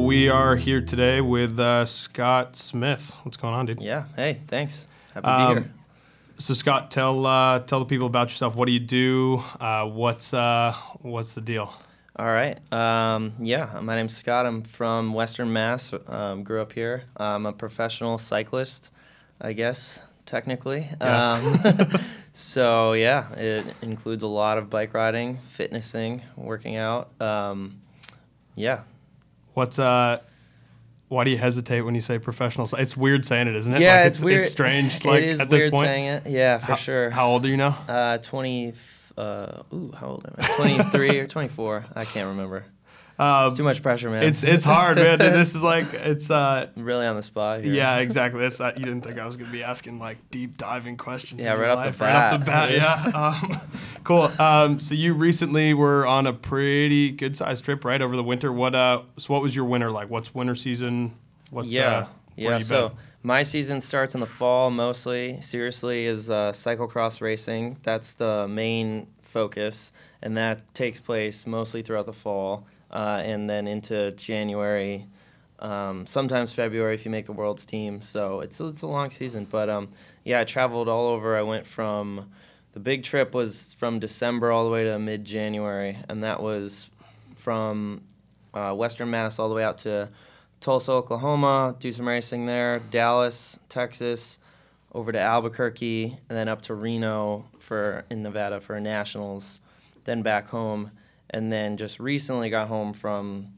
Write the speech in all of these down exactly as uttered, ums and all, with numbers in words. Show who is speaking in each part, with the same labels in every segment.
Speaker 1: we are here today with uh, Scott Smith. What's going on, dude?
Speaker 2: Yeah. Hey, thanks. Happy to
Speaker 1: Um,
Speaker 2: be here.
Speaker 1: So, Scott, tell uh, tell the people about yourself. What do you do? Uh, what's uh, what's the deal?
Speaker 2: All right. Um, yeah, my name's Scott. I'm from Western Mass. Um, grew up here. I'm a professional cyclist, I guess, technically.
Speaker 1: Yeah.
Speaker 2: Um, so, yeah, it includes a lot of bike riding, fitnessing, working out. Um, yeah.
Speaker 1: What's uh, why do you hesitate when you say professional? cy- It's weird saying it, isn't it?
Speaker 2: Yeah,
Speaker 1: like
Speaker 2: it's weird.
Speaker 1: It's strange. Like
Speaker 2: it is
Speaker 1: at this
Speaker 2: weird
Speaker 1: point.
Speaker 2: saying it. Yeah, for
Speaker 1: how,
Speaker 2: sure.
Speaker 1: How old are you now?
Speaker 2: Uh, twenty. Uh, ooh, how old am I? twenty-three or twenty-four? I can't remember.
Speaker 1: Um,
Speaker 2: It's too much pressure, man.
Speaker 1: It's it's hard, man. This is like it's uh.
Speaker 2: really on the spot here.
Speaker 1: Yeah, exactly. That's, uh, you didn't think I was going to be asking like deep diving questions.
Speaker 2: Yeah,
Speaker 1: in
Speaker 2: right
Speaker 1: your
Speaker 2: off the
Speaker 1: life, Right off the bat,
Speaker 2: bat.
Speaker 1: yeah. Um, cool. Um, so you recently were on a pretty good sized trip, right, over the winter. What uh? So what was your winter like? What's winter season? What's
Speaker 2: yeah,
Speaker 1: uh, where
Speaker 2: yeah.
Speaker 1: you
Speaker 2: So
Speaker 1: been?
Speaker 2: my season starts in the fall mostly. Seriously, is uh, cyclocross racing. That's the main focus, and that takes place mostly throughout the fall, uh, and then into January, um, sometimes February if you make the world's team. So it's it's a long season, but um, yeah, I traveled all over. I went from the big trip was from December all the way to mid January, and that was from uh, Western Mass all the way out to Tulsa, Oklahoma, do some racing there, Dallas, Texas, over to Albuquerque, and then up to Reno for in Nevada for nationals, then back home, and then just recently got home from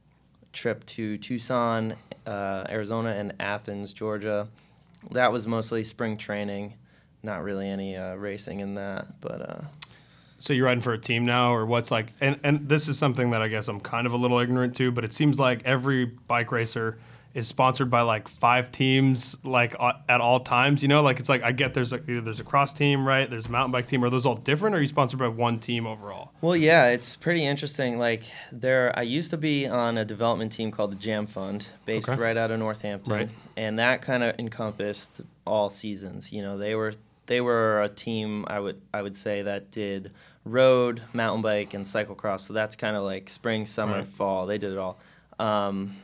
Speaker 2: a trip to Tucson, uh, Arizona, and Athens, Georgia. That was mostly spring training, not really any uh, racing in that, but uh,
Speaker 1: So you're riding for a team now, or what's like? And and this is something that I guess I'm kind of a little ignorant to, but it seems like every bike racer is sponsored by like five teams, like uh, at all times. You know, like it's like I get there's like either there's a cross team, right? There's a mountain bike team. Are those all different? Or are you sponsored by one team overall?
Speaker 2: Well, yeah, it's pretty interesting. Like there, I used to be on a development team called the Jam Fund, based
Speaker 1: Okay.
Speaker 2: right out of Northampton,
Speaker 1: Right.
Speaker 2: and that kind of encompassed all seasons. You know, they were they were a team I would I would say that did road, mountain bike, and cyclocross. So that's kind of like spring, summer,
Speaker 1: Right.
Speaker 2: fall. They did it all. Um,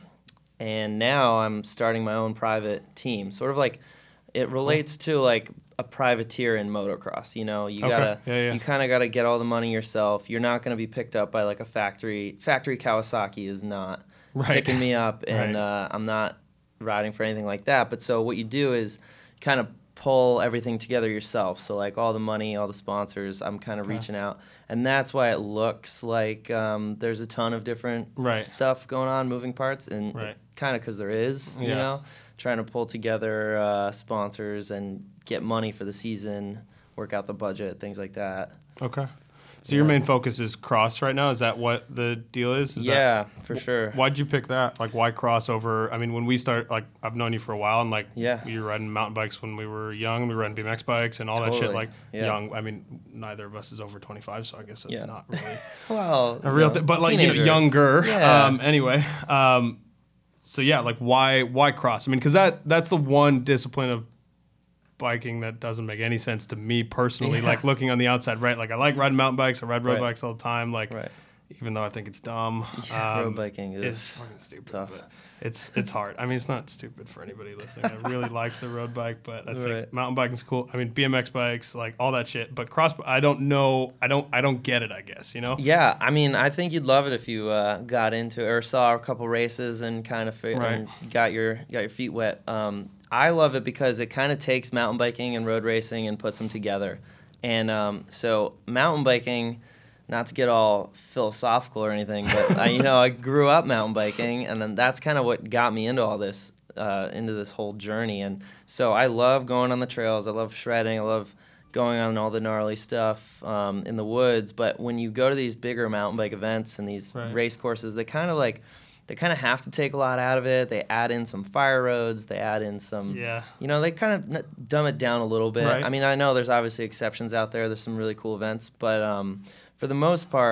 Speaker 2: and now I'm starting my own private team. Sort of like it relates to like a privateer in motocross. You know, you
Speaker 1: Okay.
Speaker 2: gotta
Speaker 1: Yeah, yeah.
Speaker 2: you kind of gotta get all the money yourself. You're not gonna be picked up by like a factory. Factory Kawasaki is not
Speaker 1: Right.
Speaker 2: picking me up, and
Speaker 1: Right.
Speaker 2: uh, I'm not riding for anything like that. But so what you do is kind of pull everything together yourself. So like all the money, all the sponsors, I'm kind of
Speaker 1: Okay.
Speaker 2: reaching out, and that's why it looks like um, there's a ton of different
Speaker 1: Right.
Speaker 2: stuff going on, moving parts, and
Speaker 1: Right.
Speaker 2: kind of because there is, you
Speaker 1: Yeah.
Speaker 2: know, trying to pull together uh, sponsors and get money for the season, work out the budget, things like that.
Speaker 1: Okay. So your
Speaker 2: Yeah.
Speaker 1: main focus is cross right now. Is that what the deal is? is
Speaker 2: yeah,
Speaker 1: That,
Speaker 2: for sure.
Speaker 1: why'd you pick that? Like, why crossover? I mean, when we start, like, I've known you for a while, and like,
Speaker 2: Yeah.
Speaker 1: you were riding mountain bikes when we were young. We were riding B M X bikes and all that shit.
Speaker 2: Totally.
Speaker 1: Like,
Speaker 2: Yeah.
Speaker 1: young. I mean, neither of us is over twenty-five, so I guess that's
Speaker 2: Yeah.
Speaker 1: not really
Speaker 2: Well,
Speaker 1: a
Speaker 2: you
Speaker 1: real
Speaker 2: know,
Speaker 1: thing. But like, you
Speaker 2: teenager.
Speaker 1: know, younger.
Speaker 2: Yeah.
Speaker 1: Um, anyway, um, so yeah, like, why why cross? I mean, because that that's the one discipline of biking that doesn't make any sense to me personally.
Speaker 2: Yeah.
Speaker 1: Like looking on the outside, right? Like I like riding mountain bikes. I ride road
Speaker 2: Right.
Speaker 1: bikes all the time. Like,
Speaker 2: Right.
Speaker 1: even though I think it's dumb.
Speaker 2: Yeah,
Speaker 1: um,
Speaker 2: road biking is
Speaker 1: it's fucking stupid.
Speaker 2: tough.
Speaker 1: But it's it's hard. I mean, it's not stupid for anybody listening. I really like the road bike, but I think
Speaker 2: Right.
Speaker 1: mountain biking's cool. I mean, B M X bikes, like all that shit. But cross, I don't know. I don't. I don't get it. I guess you know.
Speaker 2: Yeah, I mean, I think you'd love it if you uh, got into it or saw a couple races and kind of fi-
Speaker 1: Right.
Speaker 2: and got your got your feet wet. Um, I love it because it kind of takes mountain biking and road racing and puts them together. And um, so mountain biking, not to get all philosophical or anything, but I, you know, I grew up mountain biking, and then that's kind of what got me into all this, uh, into this whole journey. And so I love going on the trails. I love shredding. I love going on all the gnarly stuff um, in the woods. But when you go to these bigger mountain bike events and these
Speaker 1: Right.
Speaker 2: race courses, they kind of like they kind of have to take a lot out of it. They add in some fire roads. They add in some,
Speaker 1: Yeah.
Speaker 2: you know, they kind of n- dumb it down a little bit.
Speaker 1: Right.
Speaker 2: I mean, I know there's obviously exceptions out there. There's some really cool events, but um, for the most part,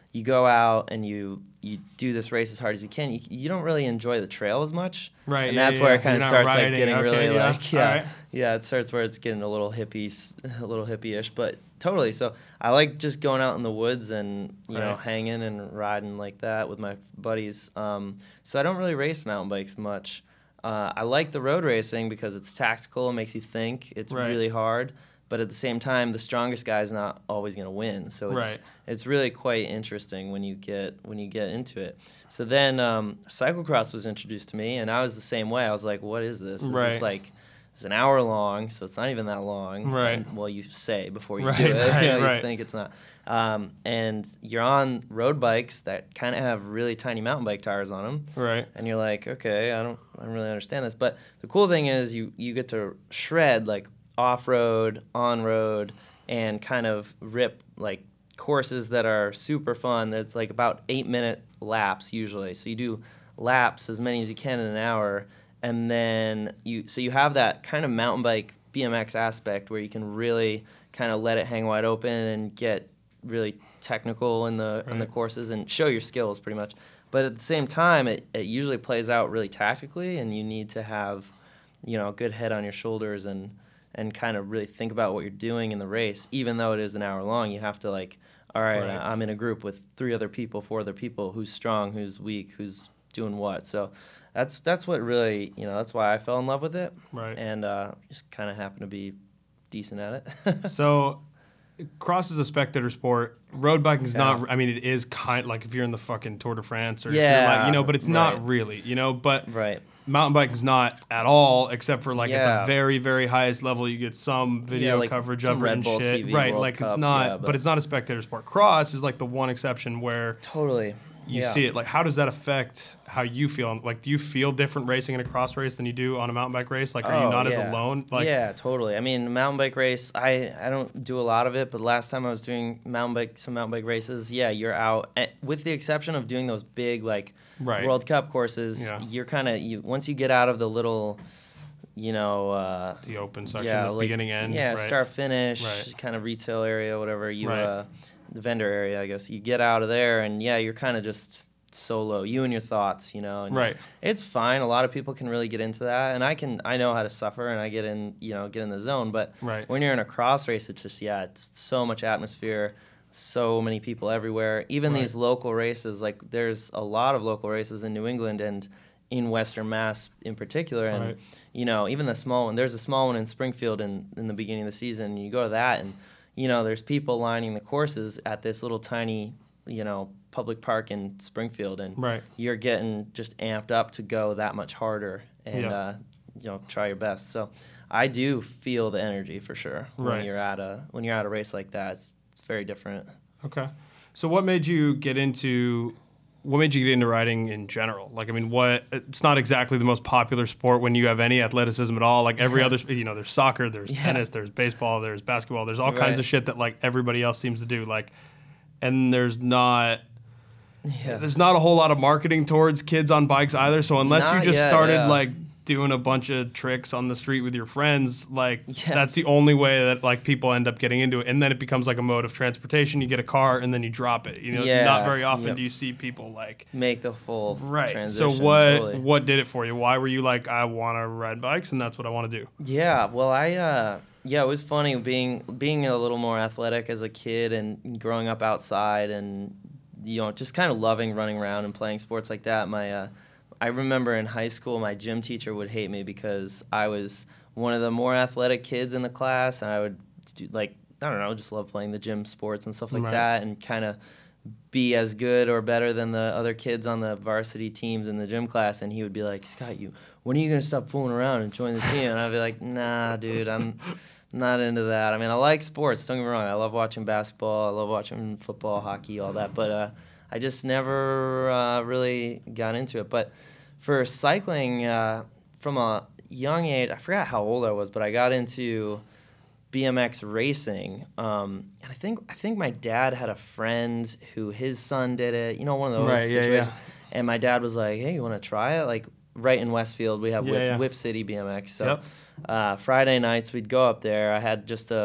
Speaker 2: you go out and you you do this race as hard as you can. You, you don't really enjoy the trail as much,
Speaker 1: right?
Speaker 2: And
Speaker 1: yeah,
Speaker 2: that's
Speaker 1: yeah,
Speaker 2: where
Speaker 1: yeah.
Speaker 2: it kind of
Speaker 1: You're not
Speaker 2: starts
Speaker 1: riding.
Speaker 2: like getting
Speaker 1: Okay,
Speaker 2: really
Speaker 1: yeah.
Speaker 2: like yeah,
Speaker 1: Right.
Speaker 2: yeah. It starts where it's getting a little hippie, a little hippie-ish, but totally. So I like just going out in the woods and you know
Speaker 1: Right.
Speaker 2: hanging and riding like that with my buddies. Um, so I don't really race mountain bikes much. Uh, I like the road racing because it's tactical, it makes you think. It's
Speaker 1: Right.
Speaker 2: really hard, but at the same time, the strongest guy's not always going to win. So it's
Speaker 1: Right.
Speaker 2: it's really quite interesting when you get when you get into it. So then um, cyclocross was introduced to me, and I was the same way. I was like, "What is this? This
Speaker 1: Right.
Speaker 2: is like it's an hour long, so it's not even that long."
Speaker 1: Right.
Speaker 2: And, well, you say before you
Speaker 1: Right,
Speaker 2: do it,
Speaker 1: right,
Speaker 2: you, know,
Speaker 1: right.
Speaker 2: you think it's not. Um, and you're on road bikes that kind of have really tiny mountain bike tires on them.
Speaker 1: Right.
Speaker 2: And you're like, okay, I don't, I don't really understand this. But the cool thing is, you you get to shred like off road, on road, and kind of rip like courses that are super fun. That's like about eight minute laps usually. So you do laps as many as you can in an hour, and then you so you have that kind of mountain bike B M X aspect where you can really kind of let it hang wide open and get really technical in the in the
Speaker 1: Right.
Speaker 2: courses and show your skills pretty much. But at the same time, it, it usually plays out really tactically, and you need to have, you know, a good head on your shoulders and and kind of really think about what you're doing in the race. Even though it is an hour long, you have to like, all right,
Speaker 1: Right.
Speaker 2: I'm in a group with three other people, four other people. Who's strong? Who's weak? Who's doing what? So that's that's what really, you know, that's why I fell in love with it,
Speaker 1: Right.
Speaker 2: and uh, just kind of happened to be decent at it.
Speaker 1: So, cross is a spectator sport. Road biking is
Speaker 2: Yeah.
Speaker 1: not. I mean, it is kind like if you're in the fucking Tour de France or if you're
Speaker 2: Yeah,
Speaker 1: like, you know, but it's
Speaker 2: right.
Speaker 1: not really, you know. But
Speaker 2: Right.
Speaker 1: mountain biking is not at all, except for like at
Speaker 2: Yeah.
Speaker 1: the very, very highest level, you get some video
Speaker 2: like
Speaker 1: coverage
Speaker 2: some
Speaker 1: of it
Speaker 2: Red
Speaker 1: and
Speaker 2: Bull
Speaker 1: shit.
Speaker 2: T V
Speaker 1: right,
Speaker 2: World
Speaker 1: like it's
Speaker 2: Cup,
Speaker 1: not,
Speaker 2: yeah,
Speaker 1: but,
Speaker 2: but-
Speaker 1: it's not a spectator sport. Cross is like the one exception where
Speaker 2: Totally.
Speaker 1: you
Speaker 2: Yeah.
Speaker 1: see it. Like, how does that affect how you feel? Like, do you feel different racing in a cross race than you do on a mountain bike race? Like, are you
Speaker 2: Oh,
Speaker 1: not as
Speaker 2: yeah.
Speaker 1: alone? Like,
Speaker 2: yeah, totally. I mean, mountain bike race, I, I don't do a lot of it, but last time I was doing mountain bike, some mountain bike races, yeah, you're out. eh, With the exception of doing those big, like,
Speaker 1: Right.
Speaker 2: World Cup courses,
Speaker 1: Yeah.
Speaker 2: you're kind of, you once you get out of the little, you know, uh,
Speaker 1: the open section,
Speaker 2: yeah,
Speaker 1: the
Speaker 2: like,
Speaker 1: beginning end.
Speaker 2: yeah,
Speaker 1: right?
Speaker 2: start finish,
Speaker 1: Right.
Speaker 2: kind of retail area, whatever, you,
Speaker 1: Right.
Speaker 2: uh, the vendor area, I guess. You get out of there, and yeah, you're kind of just solo, you and your thoughts, you know. And
Speaker 1: Right.
Speaker 2: It's fine. A lot of people can really get into that, and I can. I know how to suffer, and I get in, you know, get in the zone. But
Speaker 1: Right.
Speaker 2: when you're in a cross race, it's just yeah, it's so much atmosphere, so many people everywhere. Even
Speaker 1: Right.
Speaker 2: these local races, like there's a lot of local races in New England and in Western Mass in particular, and
Speaker 1: Right.
Speaker 2: you know, even the small one. There's a small one in Springfield in in the beginning of the season. And you go to that, and you know, there's people lining the courses at this little tiny, you know, public park in Springfield, and
Speaker 1: Right.
Speaker 2: you're getting just amped up to go that much harder and
Speaker 1: Yeah.
Speaker 2: uh, you know, try your best. So I do feel the energy for sure when
Speaker 1: Right.
Speaker 2: you're at a when you're at a race like that. It's, it's very different.
Speaker 1: Okay. So what made you get into what made you get into riding in general? Like, I mean, what it's not exactly the most popular sport when you have any athleticism at all. Like every other, you know, there's soccer, there's
Speaker 2: Yeah.
Speaker 1: tennis, there's baseball, there's basketball, there's all kinds
Speaker 2: Right.
Speaker 1: of shit that like everybody else seems to do. Like, and there's not
Speaker 2: Yeah.
Speaker 1: there's not a whole lot of marketing towards kids on bikes either. So unless
Speaker 2: Not
Speaker 1: you just
Speaker 2: yet,
Speaker 1: started
Speaker 2: yeah.
Speaker 1: like doing a bunch of tricks on the street with your friends, like
Speaker 2: Yeah.
Speaker 1: that's the only way that like people end up getting into it. And then it becomes like a mode of transportation. You get a car and then you drop it. You know,
Speaker 2: Yeah,
Speaker 1: not very often
Speaker 2: yep.
Speaker 1: do you see people like
Speaker 2: Make the full
Speaker 1: right.
Speaker 2: transition.
Speaker 1: So what
Speaker 2: totally.
Speaker 1: what did it for you? Why were you like, I want to ride bikes and that's what I want to do?
Speaker 2: Yeah, well, I uh, yeah, it was funny being being a little more athletic as a kid and growing up outside and you know just kind of loving running around and playing sports like that. My uh, I remember in high school, my gym teacher would hate me because I was one of the more athletic kids in the class, and I would do like I don't know, just love playing the gym sports and stuff like
Speaker 1: Right.
Speaker 2: that, and kind of be as good or better than the other kids on the varsity teams in the gym class. And he would be like, Scott, you when are you gonna stop fooling around and join the team? And I'd be like, nah, dude, I'm not into that. I mean, I like sports, don't get me wrong. I love watching basketball, I love watching football, hockey, all that, but uh, I just never uh, really got into it. But for cycling, uh, from a young age, I forgot how old I was, but I got into B M X racing. Um, and I think I think my dad had a friend who his son did it. You know, one of those
Speaker 1: Right, yeah,
Speaker 2: situations.
Speaker 1: yeah.
Speaker 2: And my dad was like, "Hey, you want to try it?" Like right in Westfield, we have
Speaker 1: Yeah,
Speaker 2: Whip,
Speaker 1: yeah.
Speaker 2: Whip City B M X. So
Speaker 1: Yep.
Speaker 2: uh, Friday nights we'd go up there. I had just a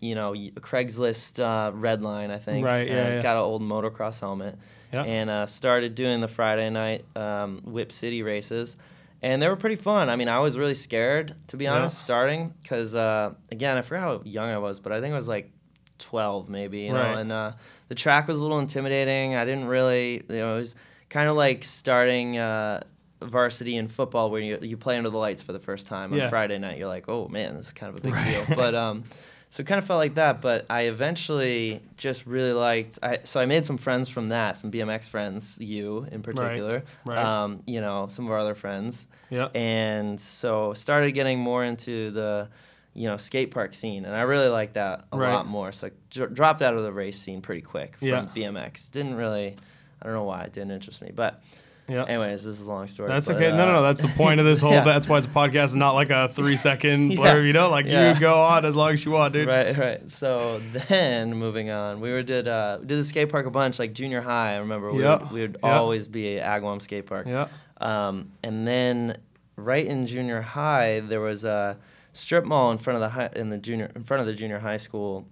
Speaker 2: you know, y- Craigslist uh, Redline, I think.
Speaker 1: Right, yeah,
Speaker 2: uh,
Speaker 1: yeah.
Speaker 2: Got an old motocross helmet.
Speaker 1: Yeah.
Speaker 2: And uh, started doing the Friday night um, Whip City races. And they were pretty fun. I mean, I was really scared, to be
Speaker 1: Yeah.
Speaker 2: honest, starting. Because, uh, again, I forgot how young I was, but I think I was like twelve maybe, you know.
Speaker 1: Right.
Speaker 2: And uh, the track was a little intimidating. I didn't really, you know, it was kind of like starting uh, varsity in football where you, you play under the lights for the first time on
Speaker 1: Yeah.
Speaker 2: Friday night. You're like, oh, man, this is kind of a big
Speaker 1: Right.
Speaker 2: deal. But um, so it kind of felt like that. But I eventually just really liked, I, so I made some friends from that, some B M X friends, you in particular,
Speaker 1: Right.
Speaker 2: Um, you know, some of our other friends.
Speaker 1: Yeah.
Speaker 2: And so started getting more into the, you know, skate park scene, and I really liked that a
Speaker 1: Right.
Speaker 2: lot more. So I dr- dropped out of the race scene pretty quick from
Speaker 1: Yeah.
Speaker 2: B M X. Didn't really, I don't know why it didn't interest me, but
Speaker 1: Yeah.
Speaker 2: anyways, this is a long story.
Speaker 1: That's
Speaker 2: but,
Speaker 1: okay. No, no,
Speaker 2: uh,
Speaker 1: no. That's the point of this whole.
Speaker 2: yeah.
Speaker 1: That's why it's a podcast, and not like a three second
Speaker 2: Yeah.
Speaker 1: blurb. You know, like
Speaker 2: Yeah.
Speaker 1: you go on as long as you want, dude.
Speaker 2: Right, right. So then moving on, we were did uh, we did the skate park a bunch, like junior high. I remember we
Speaker 1: Yeah.
Speaker 2: would, we would
Speaker 1: Yeah.
Speaker 2: always be at Agawam skate park.
Speaker 1: Yeah.
Speaker 2: Um, and then right in junior high, there was a strip mall in front of the high, in the junior in front of the junior high school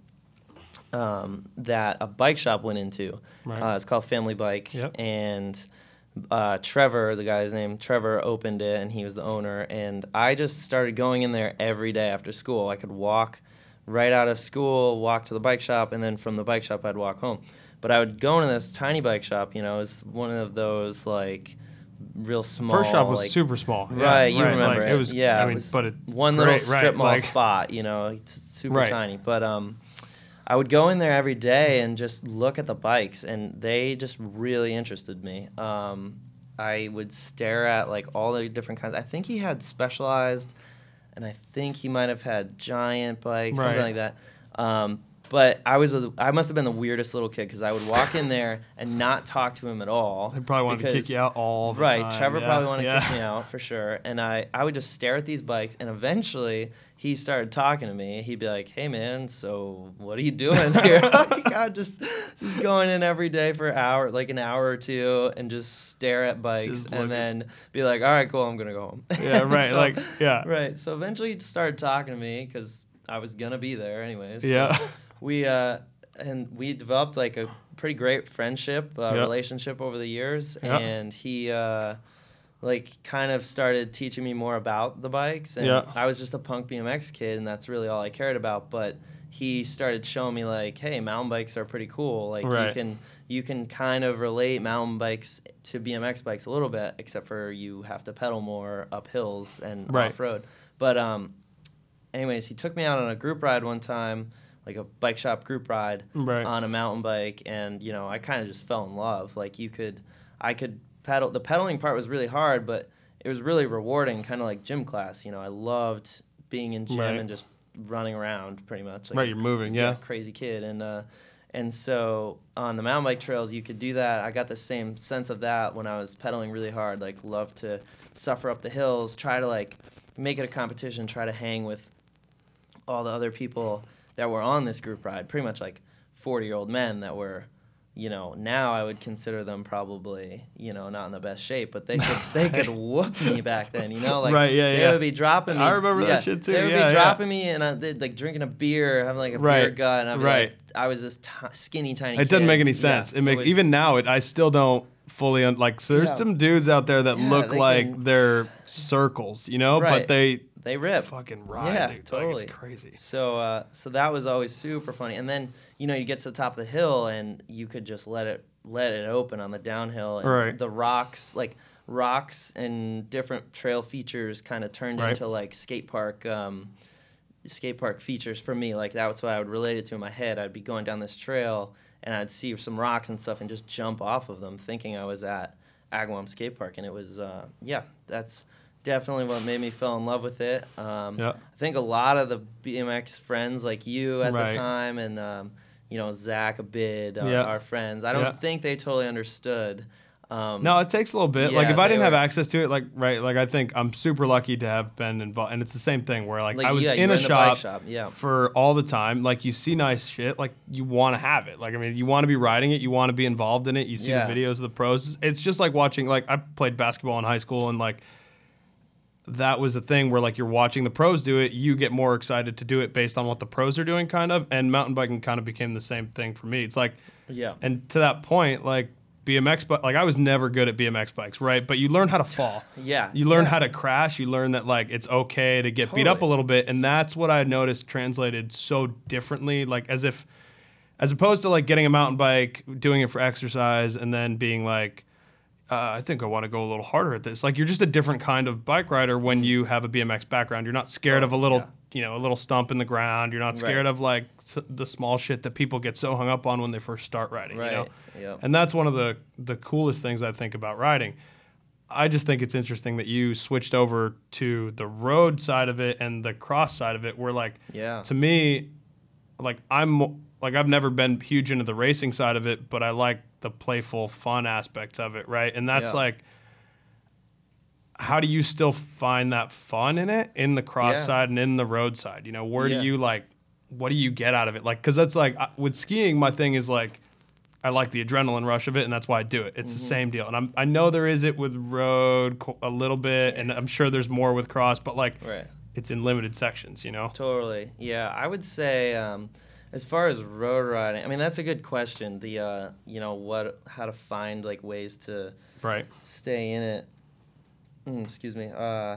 Speaker 2: um, that a bike shop went into.
Speaker 1: Right.
Speaker 2: Uh, it's called Family Bike,
Speaker 1: Yep.
Speaker 2: and uh, Trevor, the guy's name, Trevor opened it, and he was the owner. And I just started going in there every day after school. I could walk right out of school, walk to the bike shop, and then from the bike shop I'd walk home. But I would go into this tiny bike shop. You know, it's one of those like real small.
Speaker 1: First shop was
Speaker 2: like,
Speaker 1: super small. Yeah,
Speaker 2: Right, you remember
Speaker 1: like,
Speaker 2: it.
Speaker 1: It was.
Speaker 2: Yeah,
Speaker 1: I
Speaker 2: it
Speaker 1: mean,
Speaker 2: was
Speaker 1: but it,
Speaker 2: one
Speaker 1: great,
Speaker 2: little strip
Speaker 1: right,
Speaker 2: mall
Speaker 1: like,
Speaker 2: spot, you know, it's super
Speaker 1: Right.
Speaker 2: tiny. But um, I would go in there every day and just look at the bikes, and they just really interested me. Um, I would stare at like all the different kinds. I think he had Specialized, and I think he might have had Giant bikes, something
Speaker 1: Right.
Speaker 2: like that. Um, but I was a, I must have been the weirdest little kid because I would walk in there and not talk to him at all.
Speaker 1: They probably wanted to kick
Speaker 2: because-
Speaker 1: you out all the
Speaker 2: Right,
Speaker 1: time.
Speaker 2: Trevor
Speaker 1: Yeah,
Speaker 2: probably wanted
Speaker 1: yeah.
Speaker 2: to kick me out for sure. And I, I would just stare at these bikes, and eventually he started talking to me. He'd be like, "Hey man, so what are you doing here?" Like, I'd just just going in every day for an hour, like an hour or two, and just stare at bikes,
Speaker 1: Just
Speaker 2: and
Speaker 1: looking.
Speaker 2: then be like, "All right, cool, I'm gonna go home."
Speaker 1: Yeah, right.
Speaker 2: So-
Speaker 1: like, yeah.
Speaker 2: Right. So eventually he started talking to me because I was gonna be there anyways. So
Speaker 1: Yeah.
Speaker 2: we uh, and we developed like a pretty great friendship, uh,
Speaker 1: Yep.
Speaker 2: relationship over the years,
Speaker 1: Yep.
Speaker 2: and he uh, like kind of started teaching me more about the bikes. And
Speaker 1: Yeah.
Speaker 2: I was just a punk B M X kid, and that's really all I cared about. But he started showing me like, hey, mountain bikes are pretty cool. Like
Speaker 1: Right.
Speaker 2: you can you can kind of relate mountain bikes to B M X bikes a little bit, except for you have to pedal more up hills and
Speaker 1: Right.
Speaker 2: off road. But um, anyways, he took me out on a group ride one time, like a bike shop group ride
Speaker 1: Right.
Speaker 2: on a mountain bike, and you know, I kind of just fell in love. Like you could, I could pedal. The pedaling part was really hard, but it was really rewarding, kind of like gym class. You know, I loved being in gym
Speaker 1: Right.
Speaker 2: and just running around, pretty much. Like
Speaker 1: Right, you're moving, yeah.
Speaker 2: crazy kid, and uh, and so on the mountain bike trails, you could do that. I got the same sense of that when I was pedaling really hard. Like, love to suffer up the hills, try to like make it a competition, try to hang with all the other people that were on this group ride, pretty much like forty-year-old men that were, you know, now I would consider them probably, you know, not in the best shape, but they could they could whoop me back then, you know, like
Speaker 1: Right, yeah,
Speaker 2: they
Speaker 1: yeah.
Speaker 2: would be dropping me.
Speaker 1: I remember that
Speaker 2: yeah,
Speaker 1: shit too,
Speaker 2: They would
Speaker 1: yeah,
Speaker 2: be
Speaker 1: yeah.
Speaker 2: dropping me, and I, they'd like drinking a beer, having like a
Speaker 1: Right,
Speaker 2: beer gut, and I'd be
Speaker 1: right.
Speaker 2: like, I was this t- skinny tiny.
Speaker 1: It doesn't
Speaker 2: kid.
Speaker 1: make any
Speaker 2: Yeah,
Speaker 1: sense. it makes
Speaker 2: was-
Speaker 1: even now. It I still don't fully un- like. So there's
Speaker 2: Yeah.
Speaker 1: some dudes out there that
Speaker 2: Yeah,
Speaker 1: look
Speaker 2: they
Speaker 1: like
Speaker 2: can-
Speaker 1: they're circles, you know,
Speaker 2: Right.
Speaker 1: but they
Speaker 2: they rip.
Speaker 1: fucking ride.
Speaker 2: Yeah,
Speaker 1: dude. Like,
Speaker 2: totally.
Speaker 1: it's crazy.
Speaker 2: So uh, so that was always super funny. And then, you know, you get to the top of the hill and you could just let it let it open on the downhill, and
Speaker 1: Right.
Speaker 2: the rocks, like rocks and different trail features kind of turned
Speaker 1: Right.
Speaker 2: into like skate park um, skate park features for me. Like that's what I would relate it to in my head. I'd be going down this trail and I'd see some rocks and stuff and just jump off of them thinking I was at Agawam skate park. And it was uh, yeah, that's definitely what made me fall in love with it. Um,
Speaker 1: Yeah.
Speaker 2: I think a lot of the B M X friends like you at
Speaker 1: Right.
Speaker 2: the time, and um, you know, Zach Abid, our,
Speaker 1: Yeah.
Speaker 2: our friends. I don't
Speaker 1: Yeah.
Speaker 2: think they totally understood. Um,
Speaker 1: No, it takes a little bit. like
Speaker 2: yeah,
Speaker 1: if I
Speaker 2: they
Speaker 1: didn't have
Speaker 2: were-
Speaker 1: access to it, like right, like I think I'm super lucky to have been involved. And it's the same thing where like,
Speaker 2: like,
Speaker 1: I was
Speaker 2: yeah, you
Speaker 1: in
Speaker 2: were
Speaker 1: a
Speaker 2: in the bike
Speaker 1: shop,
Speaker 2: shop. Yeah.
Speaker 1: for all the time. Like you see nice shit, like you want to have it. Like I mean, you want to be riding it, you want to be involved in it. You see
Speaker 2: Yeah.
Speaker 1: the videos of the pros. It's just like watching. Like I played basketball in high school, and like that was a thing where like you're watching the pros do it, you get more excited to do it based on what the pros are doing, kind of. And mountain biking kind of became the same thing for me. It's like,
Speaker 2: yeah.
Speaker 1: And to that point, like B M X, but like I was never good at B M X bikes, right? But you learn how to fall.
Speaker 2: Yeah.
Speaker 1: You learn
Speaker 2: yeah.
Speaker 1: how to crash. You learn that like it's okay to get
Speaker 2: Totally.
Speaker 1: beat up a little bit, and that's what I noticed translated so differently. Like as if, as opposed to like getting a mountain bike, doing it for exercise, and then being like, Uh, I think I want to go a little harder at this. Like you're just a different kind of bike rider when you have a B M X background. You're not scared
Speaker 2: Oh,
Speaker 1: of a little,
Speaker 2: yeah.
Speaker 1: you know, a little stump in the ground. You're not scared
Speaker 2: Right.
Speaker 1: of like s- the small shit that people get so hung up on when they first start riding.
Speaker 2: Right.
Speaker 1: You know?
Speaker 2: Yep.
Speaker 1: And that's one of the the coolest things I think about riding. I just think it's interesting that you switched over to the road side of it and the cross side of it. Where like,
Speaker 2: Yeah.
Speaker 1: to me, like I'm like I've never been huge into the racing side of it, but I like the playful, fun aspects of it, right? And that's
Speaker 2: Yeah.
Speaker 1: like, how do you still find that fun in it, in the cross
Speaker 2: Yeah.
Speaker 1: side and in the road side? You know, where
Speaker 2: Yeah.
Speaker 1: do you like, what do you get out of it? Like, because that's like, I- with skiing, my thing is like, I like the adrenaline rush of it, and that's why I do it. It's
Speaker 2: Mm-hmm.
Speaker 1: the same deal. And I'm, I know there is it with road co- a little bit, and I'm sure there's more with cross, but like,
Speaker 2: Right.
Speaker 1: it's in limited sections, you know?
Speaker 2: Totally. Yeah, I would say um, as far as road riding, I mean that's a good question. The uh, you know what, how to find like ways to
Speaker 1: Right.
Speaker 2: stay in it. Mm, excuse me. Uh,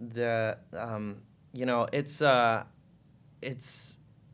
Speaker 2: the um, you know it's uh, it's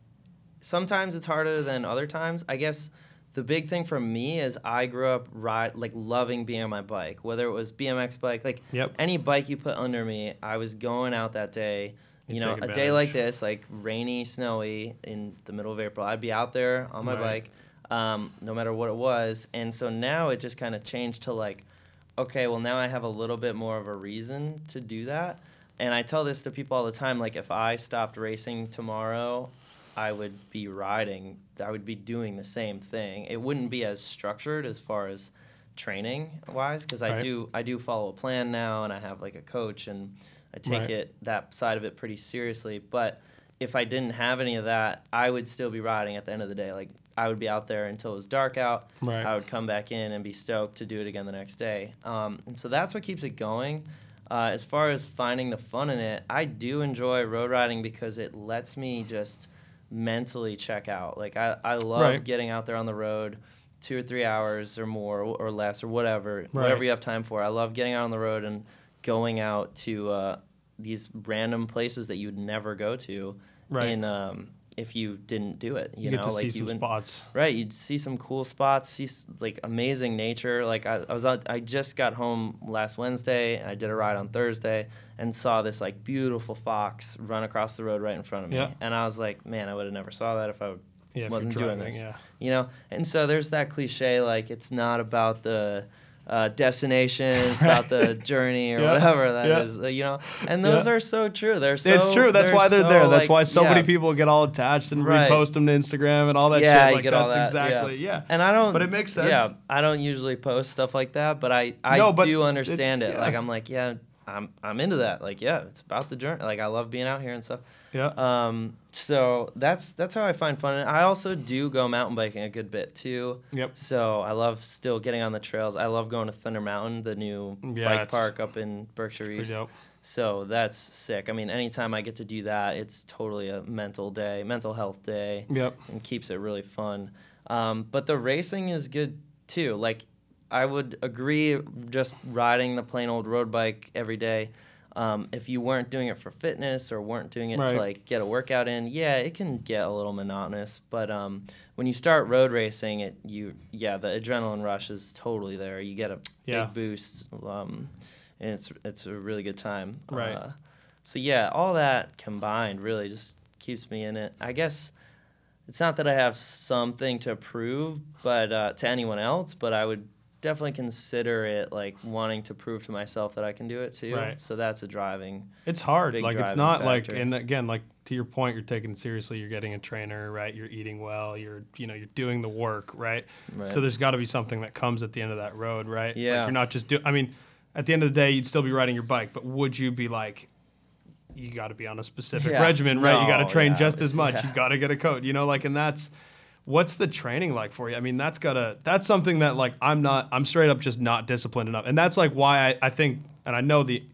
Speaker 2: sometimes it's harder than other times. I guess the big thing for me is I grew up ride like loving being on my bike, whether it was B M X bike, like
Speaker 1: Yep.
Speaker 2: any bike you put under me, I was going out that day. You,
Speaker 1: You
Speaker 2: know,
Speaker 1: take
Speaker 2: a day like
Speaker 1: advantage.
Speaker 2: this, like rainy, snowy, in the middle of April, I'd be out there on my
Speaker 1: Right.
Speaker 2: bike, um, no matter what it was. And so now it just kind of changed to like, okay, well now I have a little bit more of a reason to do that. And I tell this to people all the time, like if I stopped racing tomorrow, I would be riding, I would be doing the same thing. It wouldn't be as structured as far as training wise, because I
Speaker 1: Right.
Speaker 2: do I do follow a plan now, and I have like a coach, and I take
Speaker 1: Right.
Speaker 2: it that side of it pretty seriously. But if I didn't have any of that, I would still be riding at the end of the day. Like I would be out there until it was dark out.
Speaker 1: Right.
Speaker 2: I would come back in and be stoked to do it again the next day. Um, and so that's what keeps it going. Uh, as far as finding the fun in it, I do enjoy road riding because it lets me just mentally check out. Like I, I love
Speaker 1: Right.
Speaker 2: getting out there on the road two or three hours or more or less or whatever,
Speaker 1: Right.
Speaker 2: whatever you have time for. I love getting out on the road and going out to uh, these random places that you would never go to
Speaker 1: Right.
Speaker 2: in um, if you didn't do it. You,
Speaker 1: You,
Speaker 2: know,
Speaker 1: get to
Speaker 2: like
Speaker 1: see
Speaker 2: you
Speaker 1: some
Speaker 2: wouldn't-
Speaker 1: spots.
Speaker 2: Right, you'd see some cool spots, see s- like amazing nature. Like I, I was, out, I just got home last Wednesday, and I did a ride on Thursday, and saw this like beautiful fox run across the road right in front of me.
Speaker 1: Yeah.
Speaker 2: And I was like, man, I would have never saw that if I
Speaker 1: Yeah, if you're
Speaker 2: wasn't doing
Speaker 1: driving,
Speaker 2: this.
Speaker 1: yeah.
Speaker 2: You know, and so there's that cliche, like it's not about the uh, destination, it's about the journey or
Speaker 1: Yeah,
Speaker 2: whatever that
Speaker 1: yeah.
Speaker 2: is. uh, You know, and those
Speaker 1: Yeah.
Speaker 2: are so true. They're so.
Speaker 1: It's true. That's
Speaker 2: they're
Speaker 1: why they're
Speaker 2: so,
Speaker 1: there. That's
Speaker 2: like,
Speaker 1: why so
Speaker 2: yeah.
Speaker 1: many people get all attached and
Speaker 2: Right.
Speaker 1: repost them to Instagram and all that
Speaker 2: Yeah,
Speaker 1: shit.
Speaker 2: you
Speaker 1: Like
Speaker 2: get all
Speaker 1: that's
Speaker 2: that,
Speaker 1: exactly yeah.
Speaker 2: And I don't.
Speaker 1: But it makes sense.
Speaker 2: Yeah, I don't usually post stuff like that, but I I
Speaker 1: No, but
Speaker 2: do understand it.
Speaker 1: it's-
Speaker 2: Like
Speaker 1: yeah.
Speaker 2: I'm like, yeah, I'm I'm into that. Like yeah, it's about the journey. Like I love being out here and stuff.
Speaker 1: Yeah.
Speaker 2: Um, so that's that's how I find fun. And I also do go mountain biking a good bit too.
Speaker 1: Yep.
Speaker 2: So I love still getting on the trails. I love going to Thunder Mountain, the new
Speaker 1: Yeah,
Speaker 2: bike
Speaker 1: it's-
Speaker 2: park up in Berkshire
Speaker 1: Pretty
Speaker 2: East.
Speaker 1: dope.
Speaker 2: So that's sick. I mean, anytime I get to do that, it's totally a mental day, mental health day,
Speaker 1: Yep.
Speaker 2: and keeps it really fun. Um, but the racing is good too. Like, I would agree, just riding the plain old road bike every day. Um, if you weren't doing it for fitness or weren't doing it
Speaker 1: Right.
Speaker 2: to like get a workout in, yeah, it can get a little monotonous. But um, when you start road racing, it you yeah, the adrenaline rush is totally there. You get a
Speaker 1: Yeah.
Speaker 2: big boost, um, and it's it's a really good time.
Speaker 1: Right.
Speaker 2: Uh, so yeah, all that combined really just keeps me in it. I guess it's not that I have something to prove, but uh, to anyone else, but I would definitely consider it like wanting to prove to myself that I can do it too.
Speaker 1: Right.
Speaker 2: So that's a driving.
Speaker 1: It's hard.
Speaker 2: Big
Speaker 1: Like it's
Speaker 2: driving
Speaker 1: not like,
Speaker 2: factor.
Speaker 1: and again, like to your point, you're taking it seriously. You're getting a trainer, right? You're eating well. You're, you know, you're doing the work, right?
Speaker 2: Right.
Speaker 1: So there's got to be something that comes at the end of that road, right?
Speaker 2: Yeah.
Speaker 1: Like you're not just do. I mean, at the end of the day, you'd still be riding your bike, but would you be like, you got to be on a specific
Speaker 2: Yeah.
Speaker 1: regimen, right? you got to
Speaker 2: No,
Speaker 1: train
Speaker 2: yeah,
Speaker 1: just as
Speaker 2: it's-
Speaker 1: much.
Speaker 2: yeah.
Speaker 1: You got to get a coach, you know, like, and that's. What's the training like for you? I mean, that's gotta, that's something that like, I'm not, I'm straight up just not disciplined enough. And that's like why I, I think, and I know the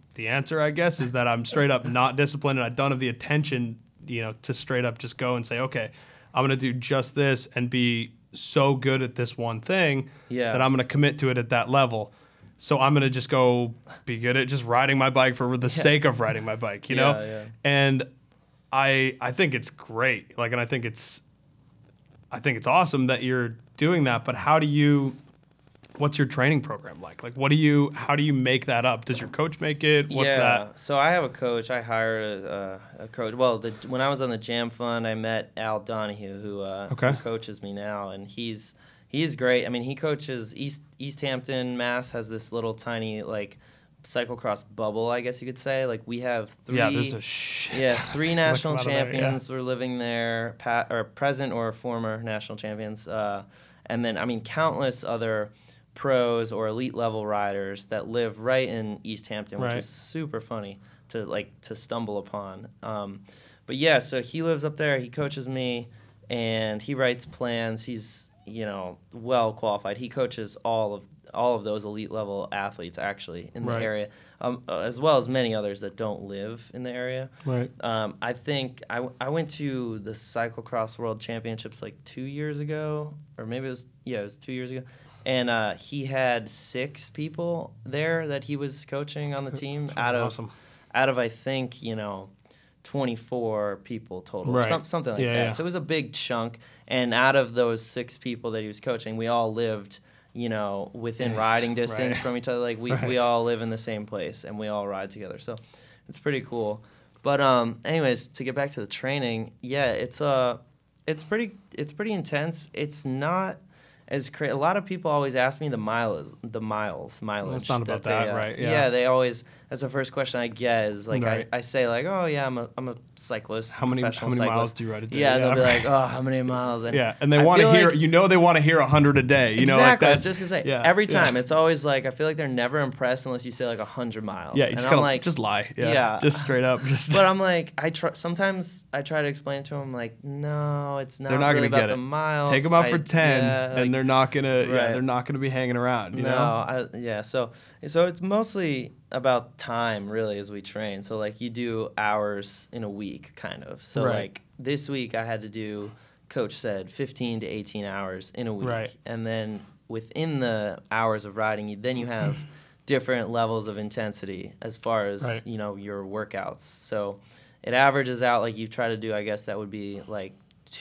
Speaker 1: the answer, I guess, is that I'm straight up not disciplined and I don't have the attention, you know, to straight up just go and say, okay, I'm going to do just this and be so good at this one thing
Speaker 2: yeah.
Speaker 1: that I'm going to commit to it at that level. So I'm going to just go be good at just riding my bike for the yeah. sake of riding my bike, you
Speaker 2: yeah,
Speaker 1: know?
Speaker 2: Yeah.
Speaker 1: And I I think it's great. Like, and I think it's I think it's awesome that you're doing that, but how do you what's your training program like? Like, what do you, how do you make that up? Does your coach make it? What's
Speaker 2: yeah,
Speaker 1: that?
Speaker 2: So I have a coach. I hired a, a coach. Well, the, when I was on the Jam Fund, I met Al Donahue, who, uh,
Speaker 1: okay.
Speaker 2: who coaches me now, and he's he's great. I mean, he coaches East East Hampton, Mass. Has this little tiny like cyclocross bubble, I guess you could say. Like we have three.
Speaker 1: Yeah, there's a shit.
Speaker 2: Yeah, three national champions
Speaker 1: there, yeah.
Speaker 2: were living there, pat, or present or former national champions, uh, and then I mean countless other pros or elite level riders that live right in East Hampton, which
Speaker 1: right.
Speaker 2: is super funny to like to stumble upon. Um, but yeah, so he lives up there. He coaches me, and he writes plans. He's you know well qualified. He coaches all of all of those elite level athletes actually in the
Speaker 1: right.
Speaker 2: area, um, as well as many others that don't live in the area.
Speaker 1: Right.
Speaker 2: Um, I think I, w- I went to the Cyclocross World Championships like two years ago, or maybe it was yeah it was two years ago. And uh, he had six people there that he was coaching on the team
Speaker 1: That's
Speaker 2: out of
Speaker 1: awesome.
Speaker 2: out of I think you know twenty-four people total,
Speaker 1: right.
Speaker 2: some, something like
Speaker 1: yeah,
Speaker 2: that.
Speaker 1: Yeah.
Speaker 2: So it was a big chunk. And out of those six people that he was coaching, we all lived you know within
Speaker 1: yes.
Speaker 2: riding distance
Speaker 1: right.
Speaker 2: from each other. Like we,
Speaker 1: right.
Speaker 2: we all live in the same place and we all ride together. So it's pretty cool. But um, anyways, to get back to the training, yeah, it's uh, it's pretty it's pretty intense. It's not. As cra- a lot of people always ask me the miles, the miles, mileage.
Speaker 1: Well, it's not about
Speaker 2: that,
Speaker 1: that,
Speaker 2: they, uh,
Speaker 1: right? Yeah.
Speaker 2: yeah, they always. That's the first question I get. Is like
Speaker 1: right.
Speaker 2: I, I say like, oh yeah, I'm a I'm a cyclist.
Speaker 1: How many how
Speaker 2: professional
Speaker 1: many
Speaker 2: cyclist.
Speaker 1: miles do you ride a day?
Speaker 2: Yeah, they'll be
Speaker 1: right.
Speaker 2: like, oh, how many miles? And
Speaker 1: yeah, and they
Speaker 2: I
Speaker 1: want to
Speaker 2: feel
Speaker 1: hear.
Speaker 2: like,
Speaker 1: you know, they want to hear a hundred a day. You
Speaker 2: exactly.
Speaker 1: know, like that's,
Speaker 2: I was just gonna say
Speaker 1: yeah,
Speaker 2: every time
Speaker 1: yeah.
Speaker 2: it's always like I feel like they're never impressed unless you say like a hundred miles.
Speaker 1: Yeah, you
Speaker 2: and
Speaker 1: just
Speaker 2: I'm
Speaker 1: gotta
Speaker 2: like,
Speaker 1: just lie. Yeah,
Speaker 2: yeah.
Speaker 1: just straight up. Just.
Speaker 2: But I'm like, I try. Sometimes I try to explain to them like, no, it's not.
Speaker 1: They're not
Speaker 2: really
Speaker 1: gonna
Speaker 2: about
Speaker 1: get
Speaker 2: the
Speaker 1: it.
Speaker 2: miles.
Speaker 1: Take them out
Speaker 2: I,
Speaker 1: for ten,
Speaker 2: yeah,
Speaker 1: and
Speaker 2: like,
Speaker 1: they're not gonna.
Speaker 2: right.
Speaker 1: Yeah, they're not gonna be hanging around. You
Speaker 2: no,
Speaker 1: know.
Speaker 2: I, yeah. So, so it's mostly about time, really, as we train. So, like, you do hours in a week, kind of. So,
Speaker 1: right.
Speaker 2: like this week, I had to do. Coach said fifteen to eighteen hours in a week,
Speaker 1: right.
Speaker 2: and then within the hours of riding, you, then you have different levels of intensity as far as
Speaker 1: right.
Speaker 2: you know your workouts. So, it averages out like you try to do. I guess that would be like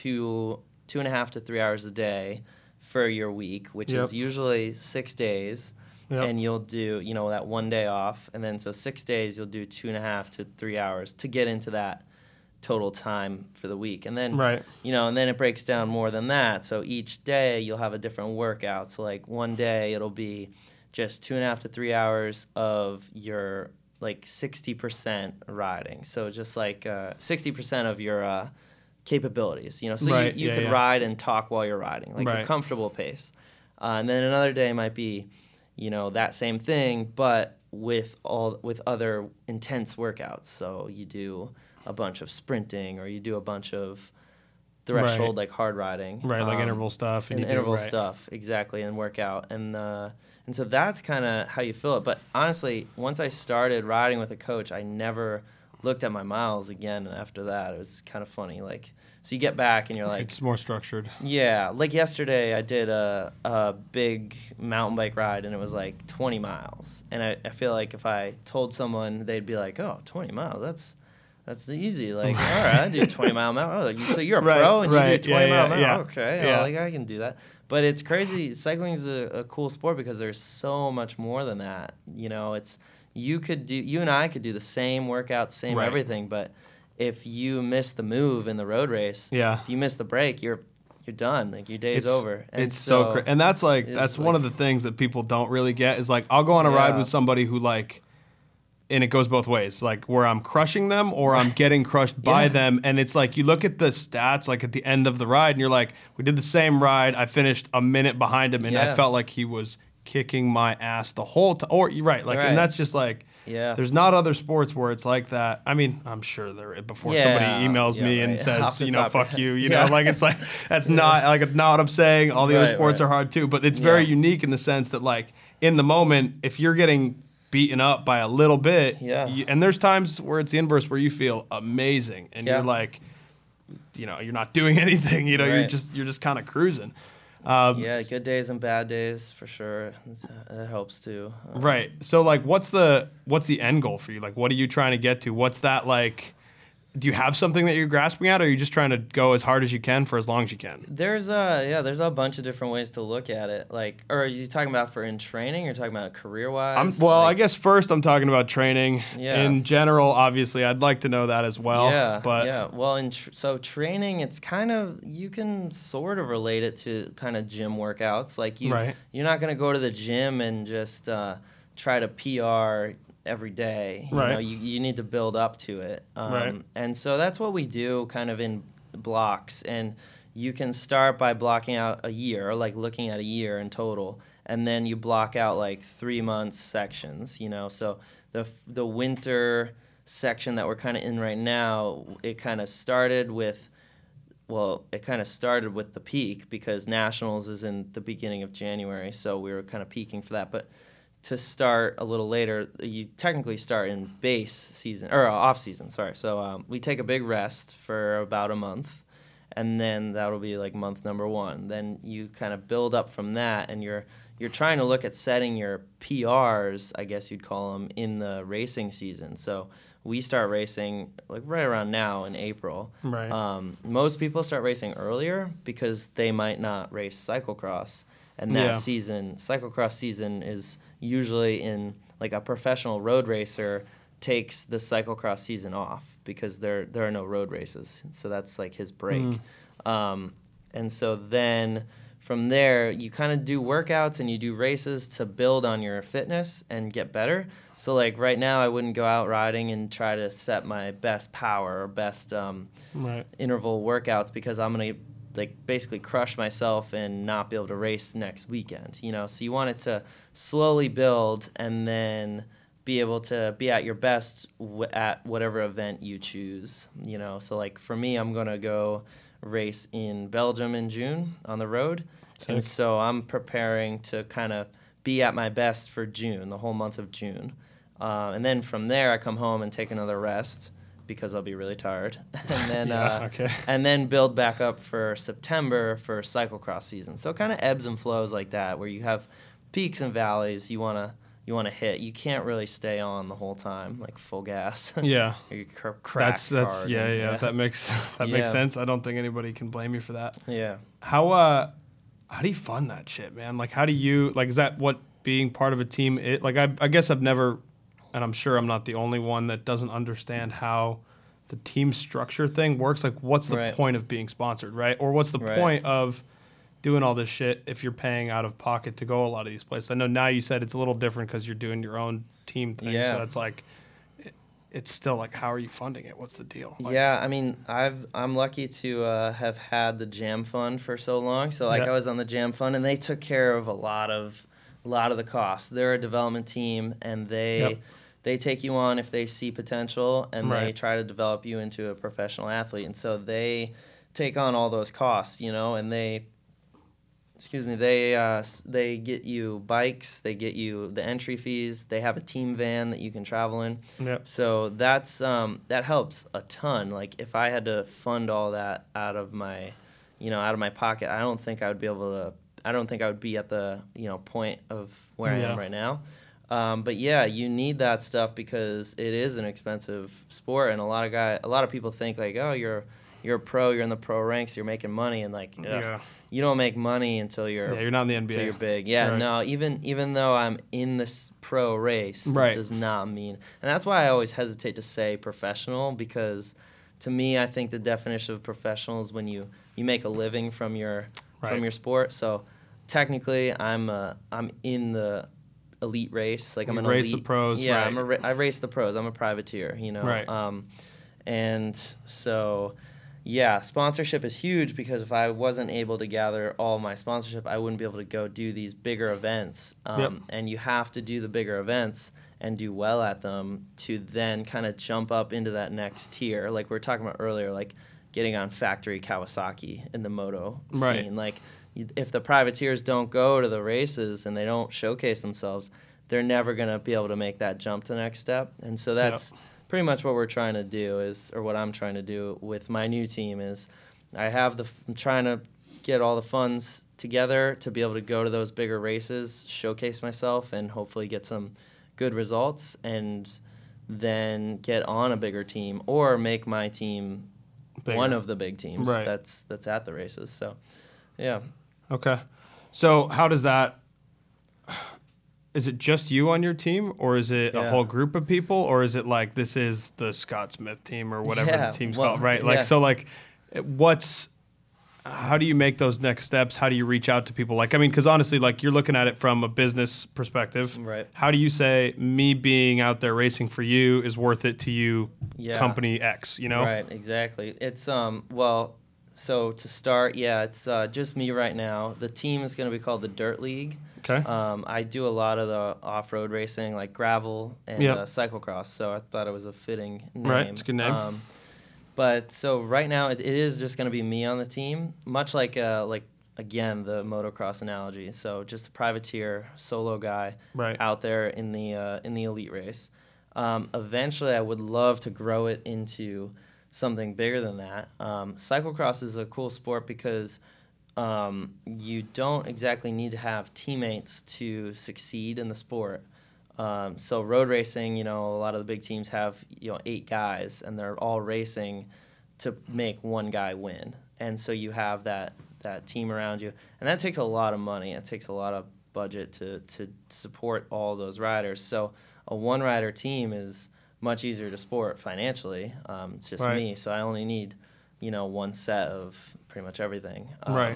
Speaker 2: two two and a half to three hours a day for your week, which
Speaker 1: yep.
Speaker 2: is usually six days.
Speaker 1: Yep.
Speaker 2: And you'll do, you know, that one day off. And then so six days, you'll do two and a half to three hours to get into that total time for the week. And then,
Speaker 1: right.
Speaker 2: you know, and then it breaks down more than that. So each day you'll have a different workout. So like one day it'll be just two and a half to three hours of your like sixty percent riding. So just like uh, sixty percent of your uh, capabilities, you know, so
Speaker 1: right.
Speaker 2: you, you
Speaker 1: yeah,
Speaker 2: could
Speaker 1: yeah.
Speaker 2: ride and talk while you're riding, like
Speaker 1: right.
Speaker 2: a comfortable pace. Uh, and then another day might be, you know, that same thing, but with all with other intense workouts. So you do a bunch of sprinting, or you do a bunch of threshold
Speaker 1: right.
Speaker 2: like hard riding,
Speaker 1: right? Like
Speaker 2: um,
Speaker 1: interval stuff, and,
Speaker 2: and
Speaker 1: you
Speaker 2: interval
Speaker 1: do, right.
Speaker 2: stuff, exactly, and workout, and uh, and so that's kind of how you feel it. But honestly, once I started riding with a coach, I never looked at my miles again after that. It was kind of funny, like. So you get back and you're like...
Speaker 1: It's more structured.
Speaker 2: Yeah. Like yesterday I did a, a big mountain bike ride and it was like twenty miles. And I, I feel like if I told someone, they'd be like, oh, twenty miles, that's that's easy. Like, all right, I do twenty mile mile. Oh, you, so you're a
Speaker 1: right,
Speaker 2: pro and
Speaker 1: right.
Speaker 2: you do twenty
Speaker 1: yeah,
Speaker 2: mile
Speaker 1: yeah,
Speaker 2: mile.
Speaker 1: yeah.
Speaker 2: Okay,
Speaker 1: yeah.
Speaker 2: well, like I can do that. But it's crazy. Cycling is a, a cool sport because there's so much more than that. You know, it's you could do, you and I could do the same workout, same
Speaker 1: right.
Speaker 2: everything, but if you miss the move in the road race,
Speaker 1: yeah.
Speaker 2: if you miss the break, you're you're done. Like your day's
Speaker 1: it's,
Speaker 2: over. And
Speaker 1: it's so, so cra- and that's like that's
Speaker 2: like,
Speaker 1: one of the things that people don't really get is like I'll go on a
Speaker 2: yeah.
Speaker 1: ride with somebody who like, and it goes both ways, like where I'm crushing them or I'm getting crushed by
Speaker 2: yeah.
Speaker 1: them, and it's like you look at the stats like at the end of the ride and you're like, we did the same ride, I finished a minute behind him, and
Speaker 2: yeah.
Speaker 1: I felt like he was kicking my ass the whole time. Or you're right, like,
Speaker 2: right.
Speaker 1: and that's just like.
Speaker 2: Yeah.
Speaker 1: There's not other sports where it's like that. I mean, I'm sure there before
Speaker 2: yeah.
Speaker 1: somebody emails
Speaker 2: yeah,
Speaker 1: me
Speaker 2: right.
Speaker 1: and says, you know,
Speaker 2: top.
Speaker 1: fuck you, you
Speaker 2: yeah.
Speaker 1: know, like it's like that's yeah. not like not what I'm saying. All the
Speaker 2: right,
Speaker 1: other sports
Speaker 2: right.
Speaker 1: are hard too, but it's very
Speaker 2: yeah.
Speaker 1: unique in the sense that like in the moment, if you're getting beaten up by a little bit.
Speaker 2: Yeah.
Speaker 1: You, and there's times where it's the inverse, where you feel amazing, and
Speaker 2: Yeah.
Speaker 1: you're like, you know, you're not doing anything. You know, you're
Speaker 2: Right.
Speaker 1: just you're just kind of cruising. Um,
Speaker 2: Yeah, good days and bad days for sure. It's, uh, It helps too. Um,
Speaker 1: Right. So like, what's the what's the end goal for you? Like, what are you trying to get to? What's that like? Do you have something that you're grasping at, or are you just trying to go as hard as you can for as long as you can?
Speaker 2: There's a yeah, there's a bunch of different ways to look at it. Like, or are you talking about for in training? Or you're talking about career wise?
Speaker 1: I'm, well, I guess first I'm talking about training.
Speaker 2: Yeah.
Speaker 1: In general, obviously, I'd like to know that as well.
Speaker 2: Yeah,
Speaker 1: But
Speaker 2: yeah. Well, in tr- so training, it's kind of you can sort of relate it to kind of gym workouts. Like you,
Speaker 1: Right.
Speaker 2: you're not gonna go to the gym and just uh, try to P R every day. You
Speaker 1: Right.
Speaker 2: know, you, you need to build up to it. Um,
Speaker 1: Right.
Speaker 2: And so that's what we do, kind of in blocks. And you can start by blocking out a year, like looking at a year in total, and then you block out like three months sections. You know, so the the winter section that we're kind of in right now, it kind of started with, well, it kind of started with the peak because Nationals is in the beginning of January, so we were kind of peaking for that. But to start a little later, you technically start in base season, or off season, sorry. So um, we take a big rest for about a month, and then that'll be like month number one. Then you kind of build up from that, and you're you're trying to look at setting your P Rs, I guess you'd call them, in the racing season. So we start racing like right around now in April.
Speaker 1: Right.
Speaker 2: Um, most people start racing earlier because they might not race cyclocross, and that
Speaker 1: Yeah.
Speaker 2: season, cyclocross season, is usually in like a professional road racer takes the cyclocross season off because there there are no road races. So that's like his break.
Speaker 1: Mm.
Speaker 2: Um, and so then from there, you kind of do workouts and you do races to build on your fitness and get better. So like right now, I wouldn't go out riding and try to set my best power or best um,
Speaker 1: Right.
Speaker 2: interval workouts because I'm gonna like basically crush myself and not be able to race next weekend. You know, so you want it to slowly build and then be able to be at your best w- at whatever event you choose. You know, so like for me, I'm gonna go race in Belgium in June on the road, and
Speaker 1: Sick.
Speaker 2: so I'm preparing to kind of be at my best for June, the whole month of June, uh, and then from there I come home and take another rest because I'll be really tired, and then
Speaker 1: Yeah,
Speaker 2: uh,
Speaker 1: okay.
Speaker 2: and then build back up for September for cyclocross season. So it kind of ebbs and flows like that, where you have peaks and valleys. You wanna you wanna hit. You can't really stay on the whole time like full gas.
Speaker 1: Yeah.
Speaker 2: Or you cr- crack
Speaker 1: That's that's
Speaker 2: hard
Speaker 1: yeah,
Speaker 2: and-
Speaker 1: yeah that makes that makes
Speaker 2: Yeah.
Speaker 1: sense. I don't think anybody can blame you for that.
Speaker 2: yeah.
Speaker 1: How uh how do you fund that shit, man? Like how do you like is that what being part of a team it like I I guess I've never and I'm sure I'm not the only one that doesn't understand how the team structure thing works. Like what's the
Speaker 2: Right.
Speaker 1: point of being sponsored, right? Or what's the
Speaker 2: Right.
Speaker 1: point of doing all this shit if you're paying out of pocket to go a lot of these places? I know now you said it's a little different because you're doing your own team thing.
Speaker 2: Yeah.
Speaker 1: So it's like it, it's still like how are you funding it? What's the deal? Like,
Speaker 2: Yeah, I mean, I've I'm lucky to uh, have had the Jam Fund for so long. So like
Speaker 1: Yeah.
Speaker 2: I was on the Jam Fund, and they took care of a lot of a lot of the costs. They're a development team, and they
Speaker 1: Yep.
Speaker 2: they take you on if they see potential, and they
Speaker 1: Right.
Speaker 2: try to develop you into a professional athlete. And so they take on all those costs, you know, and they excuse me, they uh, s- they get you bikes, they get you the entry fees, they have a team van that you can travel in.
Speaker 1: Yep.
Speaker 2: So that's um, that helps a ton. Like if I had to fund all that out of my, you know, out of my pocket, I don't think I would be able to. I don't think I would be at the you know point of where I
Speaker 1: Yeah.
Speaker 2: am right now. Um, but yeah, you need that stuff because it is an expensive sport, and a lot of guy, a lot of people think like, oh, you're you're a pro, you're in the pro ranks, you're making money, and like, ugh,
Speaker 1: Yeah.
Speaker 2: you don't make money until you're
Speaker 1: Yeah, you're not in the N B A.
Speaker 2: until you're big. Yeah,
Speaker 1: Right.
Speaker 2: no, even even though I'm in this pro race,
Speaker 1: Right.
Speaker 2: it does not mean, and that's why I always hesitate to say professional because, to me, I think the definition of professional is when you you make a living from your
Speaker 1: Right.
Speaker 2: from your sport. So technically, I'm uh, I'm in the elite race. Like I'm
Speaker 1: You
Speaker 2: an
Speaker 1: race
Speaker 2: elite.
Speaker 1: the pros,
Speaker 2: Yeah,
Speaker 1: right.
Speaker 2: I'm a ra- I race the pros. I'm a privateer. You know.
Speaker 1: Right.
Speaker 2: Um, and so. Yeah, sponsorship is huge because if I wasn't able to gather all my sponsorship, I wouldn't be able to go do these bigger events. Um,
Speaker 1: Yep.
Speaker 2: And you have to do the bigger events and do well at them to then kind of jump up into that next tier. Like we were talking about earlier, like getting on factory Kawasaki in the moto
Speaker 1: Right.
Speaker 2: scene. Like you- if the privateers don't go to the races and they don't showcase themselves, they're never going to be able to make that jump to the next step. And so that's yep. pretty much what we're trying to do is, or what I'm trying to do with my new team is I have the, I'm trying to get all the funds together to be able to go to those bigger races, showcase myself, and hopefully get some good results, and then get on a bigger team or make my team bigger. One of the big teams
Speaker 1: right.
Speaker 2: that's that's at the races. So, yeah.
Speaker 1: Okay. So how does that, is it just you on your team, or is it yeah. a whole group of people, or is it like this is the Scott Smith team or whatever
Speaker 2: yeah,
Speaker 1: the team's
Speaker 2: well,
Speaker 1: called, right? Like,
Speaker 2: yeah.
Speaker 1: so like what's, how do you make those next steps? How do you reach out to people? Like, I mean, because honestly, like you're looking at it from a business perspective.
Speaker 2: Right.
Speaker 1: How do you say me being out there racing for you is worth it to you,
Speaker 2: yeah.
Speaker 1: company X, you know?
Speaker 2: Right, exactly. It's, um well, so to start, yeah, it's uh, just me right now. The team is going to be called the Dirt League.
Speaker 1: Okay.
Speaker 2: Um, I do a lot of the off-road racing, like gravel and
Speaker 1: yep.
Speaker 2: uh, cyclocross, so I thought it was a fitting name.
Speaker 1: Right, it's a good name.
Speaker 2: Um, But so right now it, it is just going to be me on the team, much like uh, like again the motocross analogy. So just a privateer, solo guy
Speaker 1: right.
Speaker 2: out there in the uh, in the elite race. Um, eventually, I would love to grow it into something bigger than that. Um, cyclocross is a cool sport because um, you don't exactly need to have teammates to succeed in the sport. Um, so road racing, you know, a lot of the big teams have, you know, eight guys, and they're all racing to make one guy win. And so you have that, that team around you. And that takes a lot of money. It takes a lot of budget to, to support all those riders. So a one-rider team is much easier to support financially. Um, it's just
Speaker 1: right.
Speaker 2: me, so I only need, you know, one set of pretty much everything. Um,
Speaker 1: right.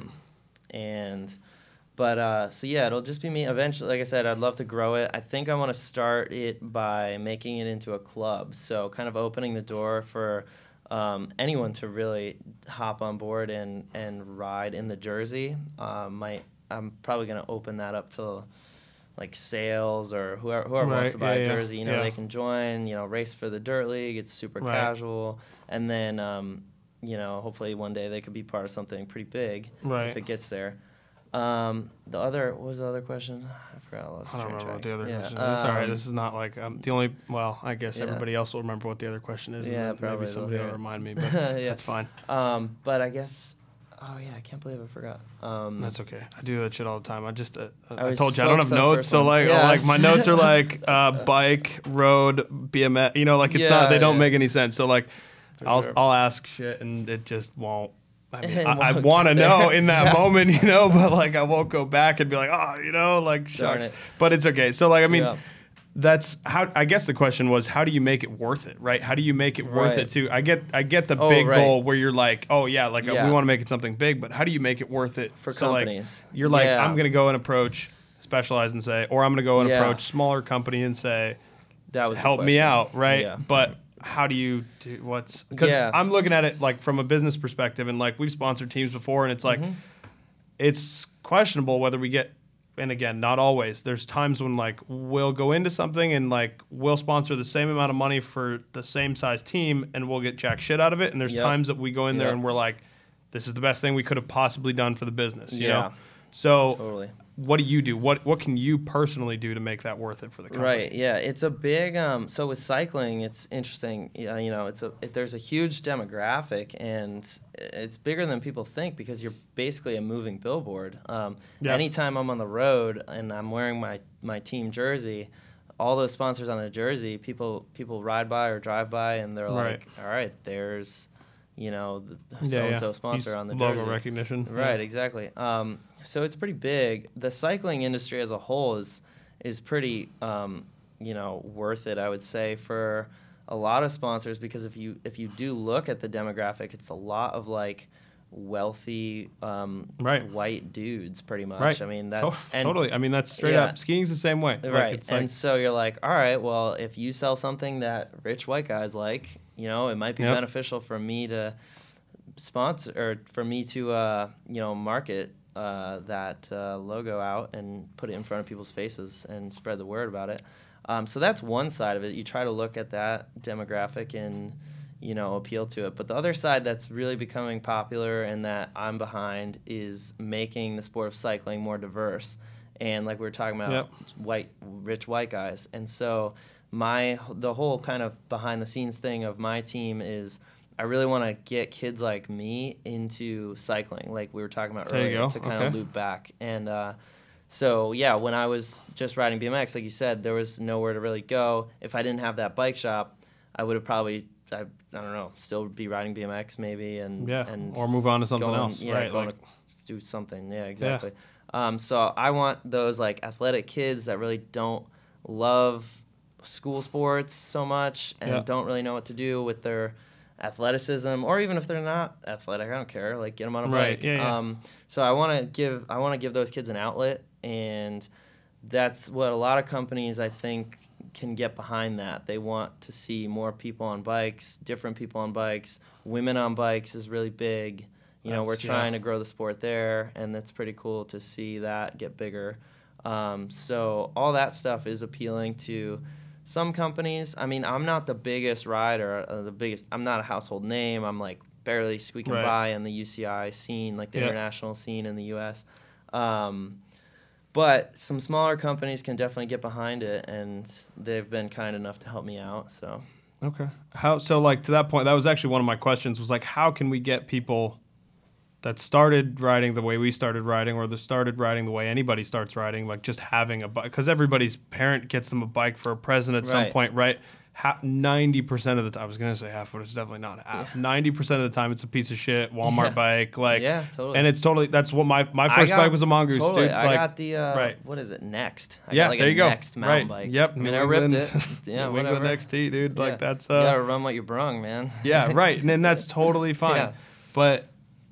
Speaker 2: And... But, uh, so, yeah, it'll just be me. Eventually, like I said, I'd love to grow it. I think I want to start it by making it into a club. So kind of opening the door for um, anyone to really hop on board and, and ride in the jersey. Uh, might, I'm probably going to open that up to, like, sales or whoever, whoever
Speaker 1: right.
Speaker 2: wants to buy
Speaker 1: yeah,
Speaker 2: a jersey. You know,
Speaker 1: yeah.
Speaker 2: they can join, you know, race for the Dirt League. It's super
Speaker 1: right.
Speaker 2: casual. And then, um, you know, hopefully one day they could be part of something pretty big
Speaker 1: right.
Speaker 2: if it gets there. Um, the other, what was the other question? I forgot. I, lost
Speaker 1: I don't
Speaker 2: train
Speaker 1: remember
Speaker 2: track.
Speaker 1: what the other
Speaker 2: yeah.
Speaker 1: question is.
Speaker 2: Um,
Speaker 1: It's all right. This is not like um, the only, well, I guess
Speaker 2: yeah.
Speaker 1: everybody else will remember what the other question is.
Speaker 2: Yeah,
Speaker 1: and then
Speaker 2: probably
Speaker 1: maybe somebody
Speaker 2: will,
Speaker 1: will
Speaker 2: yeah.
Speaker 1: remind me, but
Speaker 2: yeah.
Speaker 1: that's fine.
Speaker 2: Um, but I guess, oh yeah, I can't believe I forgot. Um,
Speaker 1: that's okay. I do that shit all the time. I just, uh,
Speaker 2: I,
Speaker 1: I told you I don't have notes. So
Speaker 2: one.
Speaker 1: like,
Speaker 2: yeah.
Speaker 1: like my notes are like uh, bike, road, B M X, you know, like it's
Speaker 2: yeah,
Speaker 1: not, they don't
Speaker 2: yeah.
Speaker 1: make any sense. So like,
Speaker 2: For
Speaker 1: I'll,
Speaker 2: sure.
Speaker 1: I'll ask shit and it just won't. I, mean, I, I
Speaker 2: won't
Speaker 1: want to
Speaker 2: get
Speaker 1: know
Speaker 2: there.
Speaker 1: in that
Speaker 2: Yeah.
Speaker 1: moment, you know, but like I won't go back and be like, oh, you know, like
Speaker 2: Darn
Speaker 1: shucks.
Speaker 2: it.
Speaker 1: But it's okay. So like, I mean,
Speaker 2: Yeah.
Speaker 1: that's how. I guess the question was, how do you make it worth it, right? How do you make it worth
Speaker 2: Right.
Speaker 1: it too? I get, I get the
Speaker 2: Oh,
Speaker 1: big
Speaker 2: right.
Speaker 1: goal where you're like, oh yeah, like uh,
Speaker 2: Yeah.
Speaker 1: we want to make it something big, but how do you make it worth it
Speaker 2: For
Speaker 1: so, like,
Speaker 2: companies.
Speaker 1: you're like,
Speaker 2: Yeah.
Speaker 1: I'm gonna go and approach Specialized and say, or I'm gonna go and
Speaker 2: Yeah.
Speaker 1: approach smaller company and say,
Speaker 2: That was the
Speaker 1: help me
Speaker 2: question.
Speaker 1: out, right?
Speaker 2: Yeah.
Speaker 1: But how do you do what's because
Speaker 2: Yeah.
Speaker 1: I'm looking at it like from a business perspective, and like we've sponsored teams before, and it's like
Speaker 2: Mhm.
Speaker 1: it's questionable whether we get. And again, not always. There's times when like we'll go into something and like we'll sponsor the same amount of money for the same size team, and we'll get jack shit out of it. And there's
Speaker 2: Yep.
Speaker 1: times that we go in there
Speaker 2: Yep.
Speaker 1: and we're like, this is the best thing we could have possibly done for the business. You
Speaker 2: Yeah.
Speaker 1: know. So
Speaker 2: Totally.
Speaker 1: what do you do? What what can you personally do to make that worth it for the company?
Speaker 2: Right. Yeah. It's a big. Um, so with cycling, it's interesting. Yeah, you know, it's a it, there's a huge demographic, and it's bigger than people think because you're basically a moving billboard. Um,
Speaker 1: Yeah.
Speaker 2: Anytime I'm on the road and I'm wearing my my team jersey, all those sponsors on the jersey, people people ride by or drive by, and they're
Speaker 1: Right.
Speaker 2: like, all right, there's, you know, the
Speaker 1: Yeah,
Speaker 2: so and
Speaker 1: yeah.
Speaker 2: so sponsor
Speaker 1: Use
Speaker 2: on the
Speaker 1: logo
Speaker 2: jersey.
Speaker 1: recognition.
Speaker 2: Right,
Speaker 1: Yeah.
Speaker 2: exactly. Um, so it's pretty big. The cycling industry as a whole is is pretty, um, you know, worth it, I would say, for a lot of sponsors, because if you if you do look at the demographic, it's a lot of like wealthy um,
Speaker 1: Right.
Speaker 2: white dudes, pretty much.
Speaker 1: Right.
Speaker 2: I mean,
Speaker 1: To-
Speaker 2: that's and,
Speaker 1: totally. I mean, that's straight
Speaker 2: yeah.
Speaker 1: up. Skiing's the same way. Like,
Speaker 2: right.
Speaker 1: it's like,
Speaker 2: And so you're like, all right, well, if you sell something that rich white guys like, you know, it might be
Speaker 1: Yep.
Speaker 2: beneficial for me to sponsor or for me to, uh, you know, market uh, that uh, logo out and put it in front of people's faces and spread the word about it. Um, so that's one side of it. You try to look at that demographic and, you know, appeal to it. But the other side that's really becoming popular and that I'm behind is making the sport of cycling more diverse. and like we were talking about,
Speaker 1: Yep.
Speaker 2: white rich white guys. And so my the whole kind of behind the scenes thing of my team is I really want to get kids like me into cycling, like we were talking about
Speaker 1: There you
Speaker 2: earlier,
Speaker 1: go.
Speaker 2: to kind
Speaker 1: Okay.
Speaker 2: of loop back. And uh, so, yeah, when I was just riding B M X, like you said, there was nowhere to really go. If I didn't have that bike shop, I would have probably, I, I don't know, still be riding B M X maybe. and
Speaker 1: Yeah,
Speaker 2: and
Speaker 1: or move on to something
Speaker 2: going,
Speaker 1: else,
Speaker 2: Yeah,
Speaker 1: right,
Speaker 2: going
Speaker 1: like-
Speaker 2: to do something. Yeah, exactly. Um, so I want those, like, athletic kids that really don't love school sports so much and
Speaker 1: Yeah.
Speaker 2: don't really know what to do with their athleticism, or even if they're not athletic, I don't care. Like, get them on a
Speaker 1: Right,
Speaker 2: bike.
Speaker 1: yeah, yeah.
Speaker 2: Um, so I want to give I want to give those kids an outlet, and that's what a lot of companies, I think, can get behind. That they want to see more people on bikes, different people on bikes. Women on bikes is really big. You know, we're
Speaker 1: That's- yeah.
Speaker 2: trying to grow the sport there, and that's pretty cool to see that get bigger. Um, so all that stuff is appealing to some companies. I mean, I'm not the biggest rider, uh, the biggest. I'm not a household name. I'm like barely squeaking
Speaker 1: Right.
Speaker 2: by in the U C I scene, like the
Speaker 1: Yeah.
Speaker 2: international scene in the U S. Um, but some smaller companies can definitely get behind it, and they've been kind enough to help me out. So
Speaker 1: Okay. How so? Like to that point, that was actually one of my questions. Was like, how can we get people that started riding the way we started riding, or that started riding the way anybody starts riding, like just having a bike? Because everybody's parent gets them a bike for a present at some
Speaker 2: Right.
Speaker 1: point, right? Ninety percent of the time, I was gonna say half, but it's definitely not half. Ninety percent of the time, it's a piece of shit Walmart
Speaker 2: Yeah.
Speaker 1: bike, like,
Speaker 2: Yeah, totally.
Speaker 1: And it's totally that's what my my
Speaker 2: I
Speaker 1: first
Speaker 2: got-
Speaker 1: bike was a Mongoose,
Speaker 2: totally.
Speaker 1: dude.
Speaker 2: I
Speaker 1: like,
Speaker 2: got the uh,
Speaker 1: right.
Speaker 2: what is it? Next. I
Speaker 1: yeah,
Speaker 2: got like
Speaker 1: there
Speaker 2: a
Speaker 1: you go.
Speaker 2: Next mountain
Speaker 1: Right.
Speaker 2: bike.
Speaker 1: Yep.
Speaker 2: I mean,
Speaker 1: New
Speaker 2: I ripped
Speaker 1: England-
Speaker 2: it. Yeah,
Speaker 1: New
Speaker 2: whatever.
Speaker 1: England X T, dude. Like
Speaker 2: Yeah.
Speaker 1: that's
Speaker 2: you
Speaker 1: uh,
Speaker 2: gotta run what you brung, man.
Speaker 1: yeah, right. And then that's totally fine.
Speaker 2: Yeah.
Speaker 1: But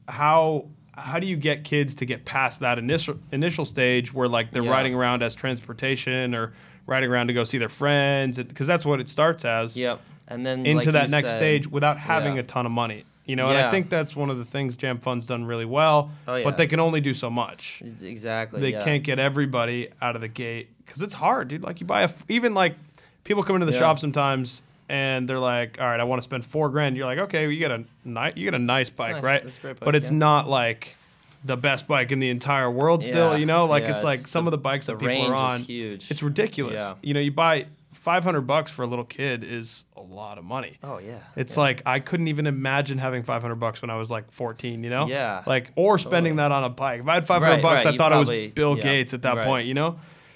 Speaker 1: how how do you get kids to get past that initial initial stage where like they're
Speaker 2: Yeah.
Speaker 1: riding around as transportation or riding around to go see their friends, because that's what it starts as,
Speaker 2: Yep. And then
Speaker 1: into
Speaker 2: like
Speaker 1: that
Speaker 2: you
Speaker 1: next
Speaker 2: said-
Speaker 1: stage without having
Speaker 2: yeah.
Speaker 1: a ton of money. You know, and I
Speaker 2: Yeah.
Speaker 1: think that's one of the things Jam Fun's done really well,
Speaker 2: Oh, yeah.
Speaker 1: but they can only do so much.
Speaker 2: Exactly.
Speaker 1: They
Speaker 2: yeah.
Speaker 1: can't get everybody out of the gate because it's hard, dude. Like you buy a, f- even like people come into the
Speaker 2: Yeah.
Speaker 1: shop sometimes and they're like, all right, I want to spend four grand. You're like, okay, well, you get a nice, you get a nice bike,
Speaker 2: nice.
Speaker 1: right?
Speaker 2: That's a great bike,
Speaker 1: but it's
Speaker 2: yeah.
Speaker 1: not like the best bike in the entire world still,
Speaker 2: Yeah.
Speaker 1: you know, like
Speaker 2: Yeah,
Speaker 1: it's like
Speaker 2: it's
Speaker 1: some
Speaker 2: the-
Speaker 1: of the bikes
Speaker 2: the
Speaker 1: that people
Speaker 2: range
Speaker 1: are
Speaker 2: is
Speaker 1: on.
Speaker 2: huge.
Speaker 1: It's ridiculous.
Speaker 2: Yeah.
Speaker 1: You know, you buy five hundred bucks for a little kid is a lot of money.
Speaker 2: Oh yeah.
Speaker 1: It's
Speaker 2: yeah.
Speaker 1: like I couldn't even imagine having five hundred bucks when I was like fourteen, you know?
Speaker 2: Yeah,
Speaker 1: Like or spending
Speaker 2: totally.
Speaker 1: that on a bike. If I had five hundred
Speaker 2: Right,
Speaker 1: bucks,
Speaker 2: right,
Speaker 1: I
Speaker 2: you
Speaker 1: thought
Speaker 2: probably-
Speaker 1: it was Bill
Speaker 2: yeah,
Speaker 1: Gates at that
Speaker 2: right.
Speaker 1: point, you know?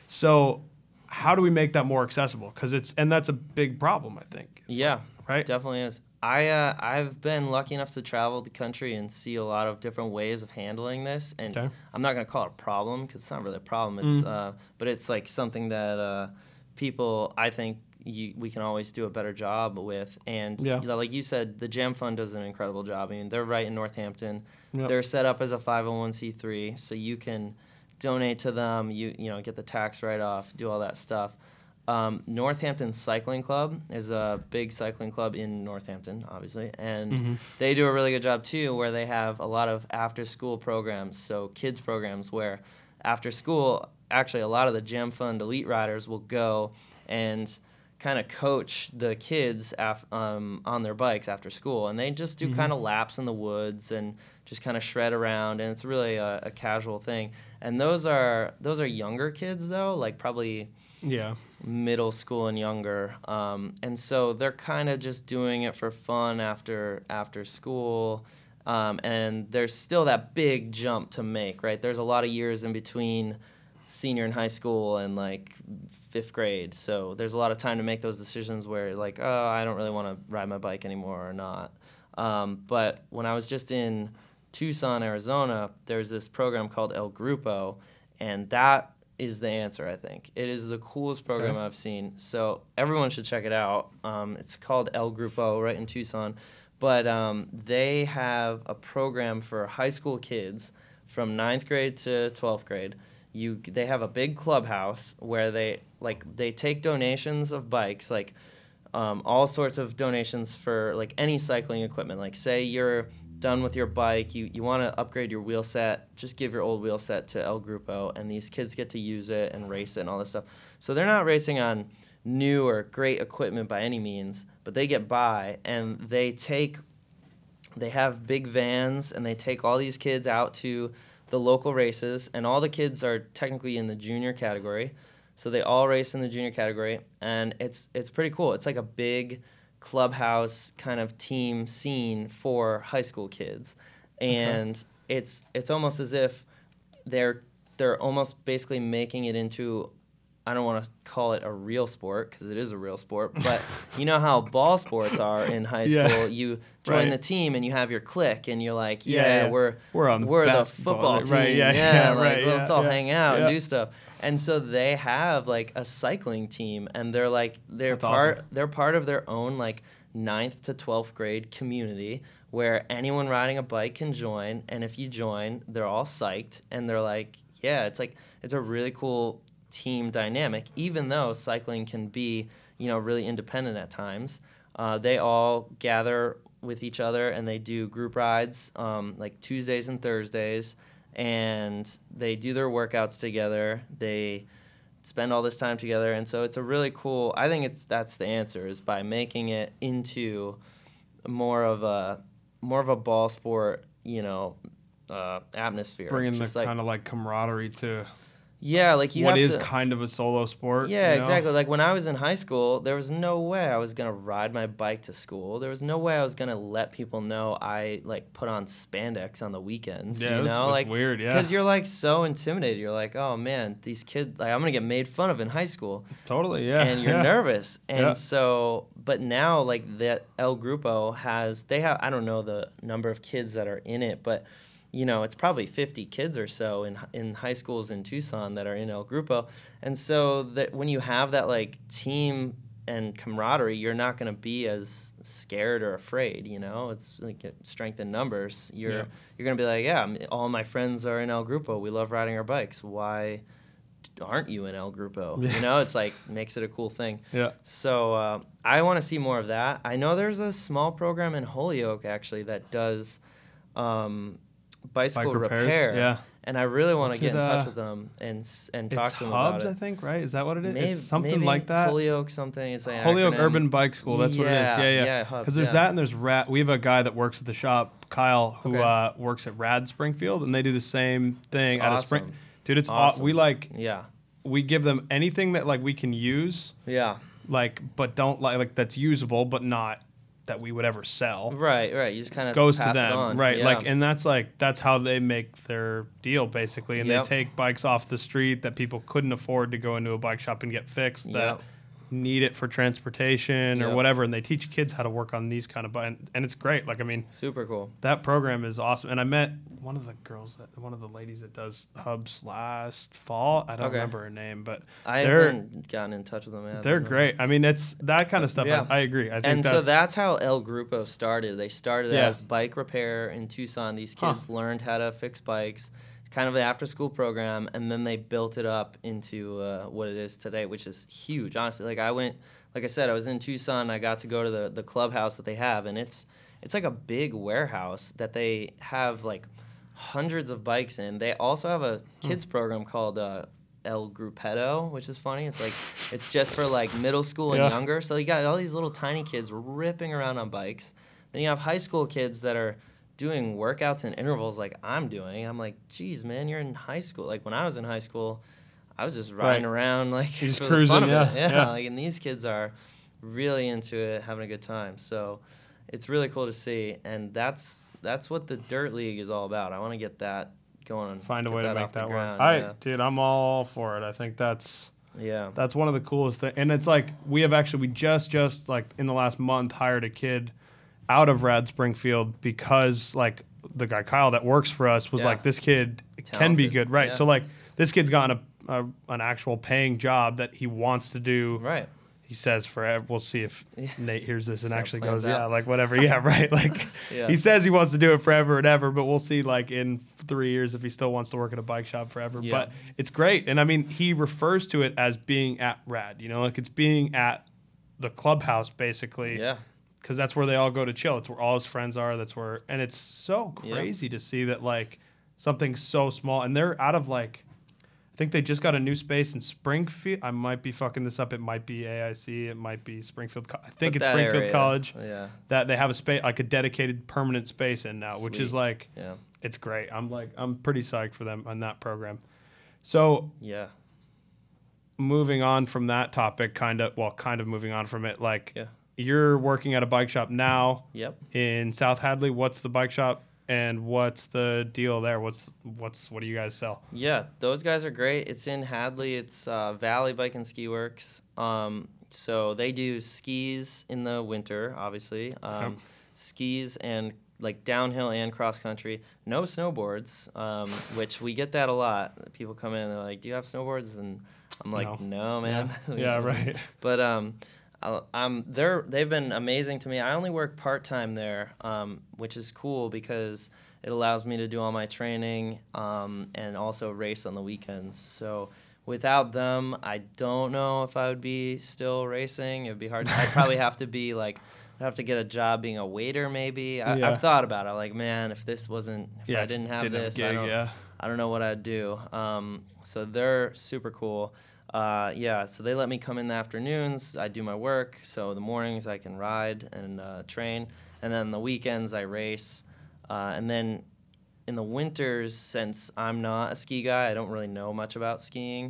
Speaker 1: So how do we make that more accessible? Cuz it's and that's a big problem, I think. It's
Speaker 2: Yeah,
Speaker 1: like, right?
Speaker 2: definitely is. I uh, I've been lucky enough to travel the country and see a lot of different ways of handling this, and
Speaker 1: Okay.
Speaker 2: I'm not gonna call it a problem because it's not really a problem. It's
Speaker 1: Mm.
Speaker 2: uh, but it's like something that uh, people I think you, we can always do a better job with. And
Speaker 1: Yeah.
Speaker 2: you know, like you said, the Jam Fund does an incredible job. I mean, they're right in Northampton.
Speaker 1: Yep.
Speaker 2: They're set up as a five oh one c three, so you can donate to them. You you know get the tax write off, do all that stuff. Um, Northampton Cycling Club is a big cycling club in Northampton, obviously, and
Speaker 1: Mhm.
Speaker 2: they do a really good job too, where they have a lot of after-school programs, so kids programs, where after school, actually a lot of the Jam Fund elite riders will go and kind of coach the kids af- um, on their bikes after school, and they just do
Speaker 1: Mhm.
Speaker 2: kind of laps in the woods and just kind of shred around, and it's really a, a casual thing. And those are those are younger kids though, like probably
Speaker 1: Yeah.
Speaker 2: middle school and younger, um, and so they're kind of just doing it for fun after after school, um, and there's still that big jump to make, right? There's a lot of years in between senior in high school and like fifth grade, so there's a lot of time to make those decisions where like, oh, I don't really want to ride my bike anymore or not. Um, but when I was just in Tucson, Arizona, there's this program called El Grupo, and that is the answer, I think. It is the coolest program
Speaker 1: Okay.
Speaker 2: I've seen. So everyone should check it out. Um, it's called El Grupo right in Tucson. But um, they have a program for high school kids from ninth grade to twelfth grade. You, they have a big clubhouse where they like they take donations of bikes, like um, all sorts of donations for like any cycling equipment. Like say you're done with your bike, you, you want to upgrade your wheel set, just give your old wheel set to El Grupo, and these kids get to use it and race it and all this stuff. So they're not racing on new or great equipment by any means, but they get by, and they take, they have big vans, and they take all these kids out to the local races, and all the kids are technically in the junior category. So they all race in the junior category, and it's it's pretty cool. It's like a big clubhouse kind of team scene for high school kids, and okay. it's it's almost as if they're they're almost basically making it into, I don't want to call it a real sport because it is a real sport, but you know how ball sports are in high school. Yeah. You join right. the team and you have your clique, and you're like, yeah, yeah, yeah. we're
Speaker 1: we're, on
Speaker 2: we're the football team,
Speaker 1: right? Yeah,
Speaker 2: yeah,
Speaker 1: yeah
Speaker 2: like
Speaker 1: right,
Speaker 2: well, let's
Speaker 1: yeah,
Speaker 2: all
Speaker 1: yeah,
Speaker 2: hang out
Speaker 1: yeah.
Speaker 2: and do stuff. And so they have like a cycling team, and they're like they're
Speaker 1: That's
Speaker 2: part
Speaker 1: awesome.
Speaker 2: they're part of their own like ninth to twelfth grade community where anyone riding a bike can join, and if you join, they're all psyched, and they're like, yeah, it's like it's a really cool team dynamic, even though cycling can be, you know, really independent at times. Uh, they all gather with each other and they do group rides um, like Tuesdays and Thursdays, and they do their workouts together. They spend all this time together, and so it's a really cool, I think it's that's the answer, is by making it into more of a more of a ball sport, you know, uh, atmosphere.
Speaker 1: Bringing
Speaker 2: Just
Speaker 1: the
Speaker 2: like,
Speaker 1: kind of like camaraderie to
Speaker 2: yeah, like you
Speaker 1: what
Speaker 2: have
Speaker 1: is
Speaker 2: to,
Speaker 1: kind of a solo sport.
Speaker 2: Yeah,
Speaker 1: you know?
Speaker 2: exactly. Like when I was in high school, there was no way I was gonna ride my bike to school. There was no way I was gonna let people know I like put on spandex on the weekends.
Speaker 1: Yeah,
Speaker 2: you
Speaker 1: it was,
Speaker 2: know,
Speaker 1: it was
Speaker 2: like
Speaker 1: weird. Yeah,
Speaker 2: because you're like so intimidated. You're like, oh man, these kids. Like I'm gonna get made fun of in high school.
Speaker 1: Totally. Yeah.
Speaker 2: And you're
Speaker 1: yeah.
Speaker 2: nervous. And
Speaker 1: yeah.
Speaker 2: so, but now like that El Grupo has, they have, I don't know the number of kids that are in it, but you know, it's probably fifty kids or so in in high schools in Tucson that are in El Grupo. And so that when you have that like team and camaraderie, you're not going to be as scared or afraid, you know? It's like strength in numbers. You're yeah. you're going to be like, yeah, all my friends are in El Grupo. We love riding our bikes. Why aren't you in El Grupo? Yeah. You know, it's like makes it a cool thing.
Speaker 1: Yeah.
Speaker 2: So uh, I want to see more of that. I know there's a small program in Holyoke actually that does um, bicycle
Speaker 1: Bike repairs,
Speaker 2: repair.
Speaker 1: yeah.
Speaker 2: And I really want to get
Speaker 1: it,
Speaker 2: in touch
Speaker 1: uh,
Speaker 2: with them and and talk
Speaker 1: it's
Speaker 2: to them
Speaker 1: Hubs,
Speaker 2: about it.
Speaker 1: I think, right? Is that what it is?
Speaker 2: Maybe,
Speaker 1: it's something
Speaker 2: maybe
Speaker 1: like that.
Speaker 2: Holyoke something. It's like
Speaker 1: Holyoke
Speaker 2: acronym.
Speaker 1: Urban Bike School. That's
Speaker 2: yeah,
Speaker 1: what it is. Yeah, yeah.
Speaker 2: Yeah,
Speaker 1: Because
Speaker 2: Hubs,
Speaker 1: there's
Speaker 2: yeah.
Speaker 1: that, and there's Rad. We have a guy that works at the shop, Kyle, who
Speaker 2: Okay.
Speaker 1: uh, works at Rad Springfield, and they do the same thing
Speaker 2: That's
Speaker 1: at a spring.
Speaker 2: awesome.
Speaker 1: Dude, it's
Speaker 2: Awesome.
Speaker 1: aw- we like
Speaker 2: Yeah.
Speaker 1: we give them anything that like we can use,
Speaker 2: Yeah.
Speaker 1: like but don't like like that's usable, but not that we would ever sell.
Speaker 2: Right, right. You just kind of
Speaker 1: Goes
Speaker 2: pass
Speaker 1: to them,
Speaker 2: it on.
Speaker 1: right?
Speaker 2: Yeah.
Speaker 1: Like, and that's like that's how they make their deal basically, and
Speaker 2: Yep.
Speaker 1: they take bikes off the street that people couldn't afford to go into a bike shop and get fixed. That
Speaker 2: Yep.
Speaker 1: need it for transportation or
Speaker 2: Yep.
Speaker 1: whatever, and they teach kids how to work on these kind of bikes, and it's great. Like, I mean,
Speaker 2: Super cool.
Speaker 1: that program is awesome. And I met one of the girls, that one of the ladies that does Hubs last fall. I don't
Speaker 2: Okay.
Speaker 1: remember her name, but
Speaker 2: I
Speaker 1: they're
Speaker 2: haven't gotten in touch with them yet.
Speaker 1: they're great. I mean, it's that kind of stuff.
Speaker 2: Yeah.
Speaker 1: I, I agree. I think
Speaker 2: And
Speaker 1: that's,
Speaker 2: so that's how El Grupo started. They started
Speaker 1: Yeah.
Speaker 2: as bike repair in Tucson. These
Speaker 1: Huh.
Speaker 2: kids learned how to fix bikes, kind of an after-school program, and then they built it up into uh, what it is today, which is huge. Honestly, like I went, like I said, I was in Tucson. I got to go to the the clubhouse that they have, and it's it's like a big warehouse that they have like hundreds of bikes in. They also have a kids program called uh, El Gruppetto, which is funny. It's like it's just for like middle school and
Speaker 1: Yeah.
Speaker 2: younger. So you got all these little tiny kids ripping around on bikes. Then you have high school kids that are doing workouts and intervals like I'm doing. I'm like, geez, man, you're in high school. Like when I was in high school, I was just riding
Speaker 1: Right.
Speaker 2: around like
Speaker 1: You're just
Speaker 2: for the fun
Speaker 1: cruising,
Speaker 2: of it.
Speaker 1: yeah,
Speaker 2: Yeah,
Speaker 1: yeah.
Speaker 2: like and these kids are really into it, having a good time. So it's really cool to see, and that's that's what the Dirt League is all about. I want to get that going.
Speaker 1: find a
Speaker 2: get
Speaker 1: way to
Speaker 2: that
Speaker 1: make
Speaker 2: off the
Speaker 1: that work.
Speaker 2: ground,
Speaker 1: I,
Speaker 2: yeah.
Speaker 1: dude, I'm all for it. I think that's
Speaker 2: Yeah.
Speaker 1: that's one of the coolest things. And it's like we have actually we just just like in the last month hired a kid out of Rad Springfield because like the guy Kyle that works for us was
Speaker 2: Yeah.
Speaker 1: like, this kid can
Speaker 2: Talented.
Speaker 1: be good, right?
Speaker 2: Yeah.
Speaker 1: So like this kid's gotten a, a an actual paying job that he wants to do.
Speaker 2: Right.
Speaker 1: He says forever. We'll see if
Speaker 2: Yeah.
Speaker 1: Nate hears this and
Speaker 2: See how it
Speaker 1: actually
Speaker 2: plans
Speaker 1: goes, yeah,
Speaker 2: out.
Speaker 1: like whatever, yeah, right. Like
Speaker 2: Yeah.
Speaker 1: he says he wants to do it forever and ever, but we'll see like in three years if he still wants to work at a bike shop forever.
Speaker 2: Yeah.
Speaker 1: But it's great, and I mean he refers to it as being at Rad. You know, like it's being at the clubhouse basically.
Speaker 2: Yeah.
Speaker 1: Because that's where they all go to chill. It's where all his friends are. That's where, and it's so
Speaker 2: Yeah.
Speaker 1: crazy to see that like something so small, and they're out of like, I think they just got a new space in Springfield. I might be fucking this up. It might be A I C. It might be Springfield. Co- I think
Speaker 2: But
Speaker 1: it's
Speaker 2: that
Speaker 1: Springfield
Speaker 2: area,
Speaker 1: College
Speaker 2: Yeah.
Speaker 1: that they have a space, like a dedicated permanent space in now, which is
Speaker 2: Sweet.
Speaker 1: like
Speaker 2: Yeah.
Speaker 1: it's great. I'm like I'm pretty psyched for them on that program. So
Speaker 2: Yeah.
Speaker 1: moving on from that topic, kind of well, kind of moving on from it. Like
Speaker 2: Yeah.
Speaker 1: you're working at a bike shop now.
Speaker 2: Yep.
Speaker 1: In South Hadley. What's the bike shop and what's the deal there? What's what's what do you guys sell?
Speaker 2: Yeah, those guys are great. It's in Hadley. It's uh, Valley Bike and Ski Works. Um, so they do skis in the winter, obviously. Um,
Speaker 1: Okay.
Speaker 2: Skis and like downhill and cross country. No snowboards, um, which we get that a lot. People come in and they're like, "Do you have snowboards?" And I'm like, "No,
Speaker 1: No.
Speaker 2: man."
Speaker 1: Yeah, yeah right.
Speaker 2: But um, I'll- I'm they're they've been amazing to me. I only work part time there, um, which is cool because it allows me to do all my training um, and also race on the weekends. So without them, I don't know if I would be still racing. It would be hard. I'd probably have to be like. I'd have to get a job being a waiter, maybe. I,
Speaker 1: Yeah.
Speaker 2: I've thought about it. Like, man, if this wasn't, if
Speaker 1: Yeah,
Speaker 2: I didn't have
Speaker 1: didn't have
Speaker 2: this,
Speaker 1: gig,
Speaker 2: I don't,
Speaker 1: yeah.
Speaker 2: I don't know what I'd do. Um, so they're super cool. Uh, yeah, so they let me come in the afternoons. I do my work. So the mornings I can ride and uh, train, and then the weekends I race. Uh, and then in the winters, since I'm not a ski guy, I don't really know much about skiing.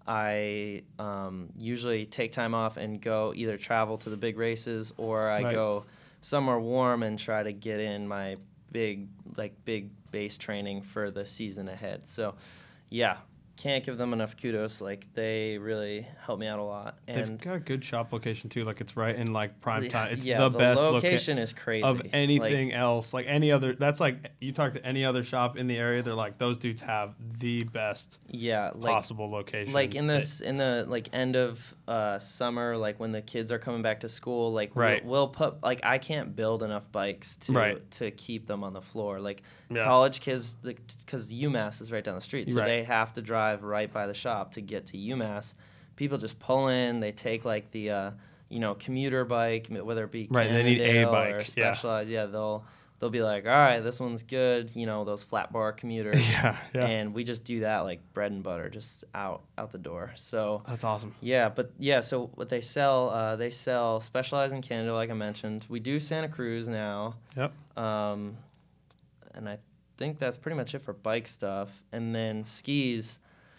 Speaker 2: I um, usually take time off and go either travel to the big races or I
Speaker 1: Right.
Speaker 2: go somewhere warm and try to get in my big like big base training for the season ahead. So, yeah, can't give them enough kudos. Like they really help me out a lot.
Speaker 1: They've
Speaker 2: And
Speaker 1: got a good shop location too. Like it's right in like prime time. It's
Speaker 2: yeah,
Speaker 1: the,
Speaker 2: the
Speaker 1: best
Speaker 2: location
Speaker 1: loca-
Speaker 2: is crazy
Speaker 1: of anything
Speaker 2: Like,
Speaker 1: else. Like any other. That's like you talk to any other shop in the area. They're like those dudes have the best
Speaker 2: yeah, like
Speaker 1: possible location.
Speaker 2: like in
Speaker 1: They-
Speaker 2: this in the like end of uh, summer, like when the kids are coming back to school, like
Speaker 1: Right.
Speaker 2: we'll, we'll put like I can't build enough bikes to
Speaker 1: Right.
Speaker 2: to keep them on the floor. Like
Speaker 1: Yeah.
Speaker 2: college kids, because UMass is right down the street, so
Speaker 1: Right.
Speaker 2: they have to drive right by the shop to get to UMass. People just pull in. They take like the uh, you know commuter bike, whether it be
Speaker 1: Right, they need a
Speaker 2: Cannondale
Speaker 1: bike,
Speaker 2: or
Speaker 1: yeah.
Speaker 2: Specialized. Yeah, they'll. They'll be like, all right, this one's good, you know, those flat bar commuters.
Speaker 1: Yeah, yeah.
Speaker 2: And we just do that like bread and butter, just out out the door. So
Speaker 1: That's awesome.
Speaker 2: yeah, but yeah, so what they sell, uh, they sell Specialized in Canada, like I mentioned. We do Santa Cruz now,
Speaker 1: Yep.
Speaker 2: um, and I think that's pretty much it for bike stuff. And then skis,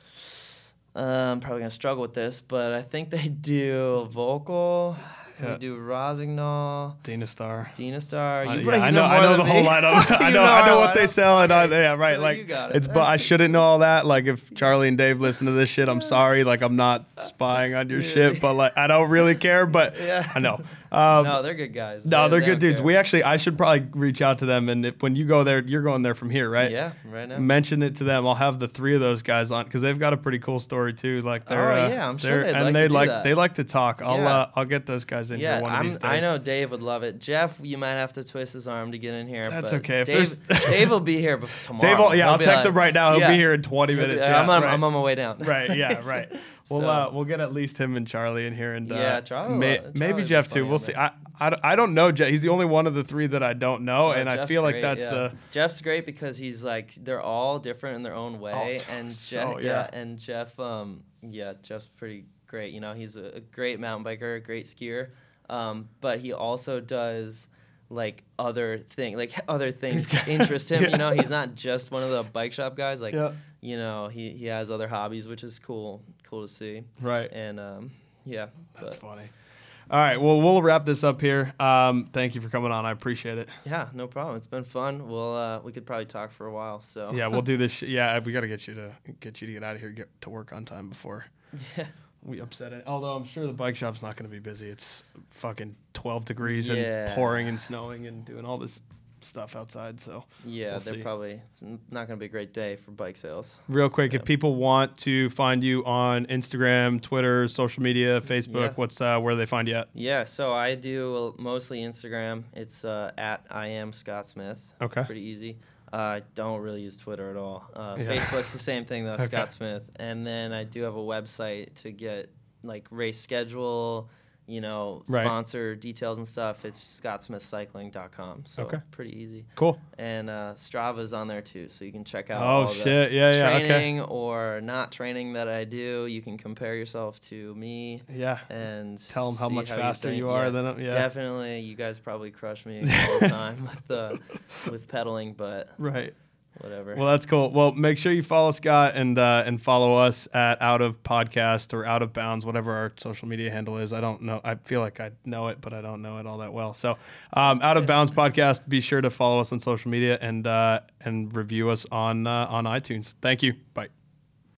Speaker 2: uh, I'm probably gonna struggle with this, but I think they do Volkel.
Speaker 1: Yeah.
Speaker 2: We do Rosignol.
Speaker 1: Dina Star.
Speaker 2: Dina Star.
Speaker 1: Uh,
Speaker 2: You
Speaker 1: yeah,
Speaker 2: probably
Speaker 1: I know.
Speaker 2: more
Speaker 1: I know
Speaker 2: than
Speaker 1: the
Speaker 2: me.
Speaker 1: whole lineup. I
Speaker 2: You
Speaker 1: know. I know
Speaker 2: our
Speaker 1: what they
Speaker 2: lineup?
Speaker 1: sell, and I,
Speaker 2: Okay,
Speaker 1: yeah, right.
Speaker 2: so
Speaker 1: like
Speaker 2: you got it.
Speaker 1: it's. But I shouldn't know all that. Like if Charlie and Dave listen to this shit, I'm sorry. Like I'm not spying on your shit, but like I don't really care. But
Speaker 2: Yeah.
Speaker 1: I know. Um,
Speaker 2: No, they're good guys.
Speaker 1: No,
Speaker 2: They-
Speaker 1: they're
Speaker 2: they
Speaker 1: good
Speaker 2: don't
Speaker 1: dudes.
Speaker 2: care.
Speaker 1: We actually, I should probably reach out to them, and if, when you go there, you're going there from here, right?
Speaker 2: Yeah, right now.
Speaker 1: Mention it to them. I'll have the three of those guys on because they've got a pretty cool story too. Like they're,
Speaker 2: Oh,
Speaker 1: uh,
Speaker 2: yeah, I'm sure
Speaker 1: they're-
Speaker 2: they'd
Speaker 1: and
Speaker 2: like
Speaker 1: they
Speaker 2: to do
Speaker 1: like
Speaker 2: that.
Speaker 1: they like to talk. I'll
Speaker 2: Yeah.
Speaker 1: uh, I'll get those guys in
Speaker 2: Yeah,
Speaker 1: here one of
Speaker 2: I'm,
Speaker 1: these days.
Speaker 2: I know Dave would love it. Jeff, you might have to twist his arm to get in here.
Speaker 1: That's
Speaker 2: but
Speaker 1: okay. If
Speaker 2: Dave,
Speaker 1: there's-
Speaker 2: Dave will be here bef- tomorrow.
Speaker 1: Dave, will, yeah,
Speaker 2: He'll
Speaker 1: I'll
Speaker 2: be
Speaker 1: text
Speaker 2: like-
Speaker 1: him right now. He'll
Speaker 2: yeah.
Speaker 1: be here in twenty
Speaker 2: He'll be-
Speaker 1: minutes.
Speaker 2: I'm,
Speaker 1: yeah,
Speaker 2: on,
Speaker 1: right.
Speaker 2: I'm on my way down.
Speaker 1: Right, yeah, right. We'll
Speaker 2: So-
Speaker 1: uh, we'll get at least him and Charlie in here, and uh,
Speaker 2: Yeah, Charlie
Speaker 1: may,
Speaker 2: will-
Speaker 1: maybe
Speaker 2: Charlie's
Speaker 1: Jeff
Speaker 2: funny
Speaker 1: too.
Speaker 2: on
Speaker 1: We'll see.
Speaker 2: there.
Speaker 1: I, I, I don't know Jeff. He's the only one of the three that I don't know,
Speaker 2: Oh,
Speaker 1: and I
Speaker 2: Jeff's
Speaker 1: feel like
Speaker 2: great,
Speaker 1: that's
Speaker 2: yeah.
Speaker 1: the
Speaker 2: Jeff's great because he's like they're all different in their own way,
Speaker 1: Oh,
Speaker 2: and
Speaker 1: so,
Speaker 2: Jeff,
Speaker 1: yeah.
Speaker 2: yeah, and Jeff, um, yeah, Jeff's pretty great. You know, he's a, a great mountain biker, a great skier, um, but he also does like other thing, like other things interest him.
Speaker 1: Yeah.
Speaker 2: You know, he's not just one of the bike shop guys. Like,
Speaker 1: Yeah.
Speaker 2: you know, he he has other hobbies, which is cool, cool to see.
Speaker 1: right.
Speaker 2: And um, yeah,
Speaker 1: That's
Speaker 2: but,
Speaker 1: funny. All right, well, we'll wrap this up here. Um, thank you for coming on. I appreciate it.
Speaker 2: yeah, no problem. It's been fun. We'll uh, we could probably talk for a while. So
Speaker 1: Yeah, we'll do this. Sh- yeah, we got to get you to get you to get out of here, get to work on time before
Speaker 2: yeah.
Speaker 1: we upset it. Although I'm sure the bike shop's not going to be busy. It's fucking twelve degrees
Speaker 2: Yeah.
Speaker 1: and pouring and snowing and doing all this stuff outside. So
Speaker 2: Yeah,
Speaker 1: We'll
Speaker 2: they're
Speaker 1: see.
Speaker 2: probably it's n- not going to be a great day for bike sales.
Speaker 1: real quick, if
Speaker 2: Yep.
Speaker 1: people want to find you on Instagram, Twitter, social media, Facebook,
Speaker 2: Yeah.
Speaker 1: what's uh, where do they find you at?
Speaker 2: Yeah, so I do mostly Instagram. It's uh, at I am Scott Smith.
Speaker 1: Okay.
Speaker 2: Pretty easy. Uh, I don't really use Twitter at all. Uh,
Speaker 1: Yeah.
Speaker 2: Facebook's the same thing though,
Speaker 1: Okay.
Speaker 2: Scott Smith. And then I do have a website to get like race schedule, you know,
Speaker 1: Right.
Speaker 2: sponsor details and stuff. It's scott smith cycling dot com. So
Speaker 1: Okay.
Speaker 2: pretty easy.
Speaker 1: Cool.
Speaker 2: And uh, Strava's on there too, so you can check out
Speaker 1: Oh,
Speaker 2: all
Speaker 1: shit.
Speaker 2: the
Speaker 1: Yeah, yeah, okay.
Speaker 2: training or not training that I do. You can compare yourself to me
Speaker 1: Yeah.
Speaker 2: and
Speaker 1: Tell 'em how
Speaker 2: see
Speaker 1: much
Speaker 2: you're
Speaker 1: faster
Speaker 2: doing.
Speaker 1: you are
Speaker 2: Yeah,
Speaker 1: than- yeah.
Speaker 2: Definitely, you guys probably crush me all the time with the with pedaling, but
Speaker 1: Right.
Speaker 2: whatever.
Speaker 1: Well, that's cool. Well, make sure you follow Scott and uh, and follow us at Out of Podcast or Out of Bounds, whatever our social media handle is. I don't know. I feel like I know it, but I don't know it all that well. So, um, Out of Bounds Podcast. Be sure to follow us on social media and uh, and review us on uh, on iTunes. Thank you. Bye.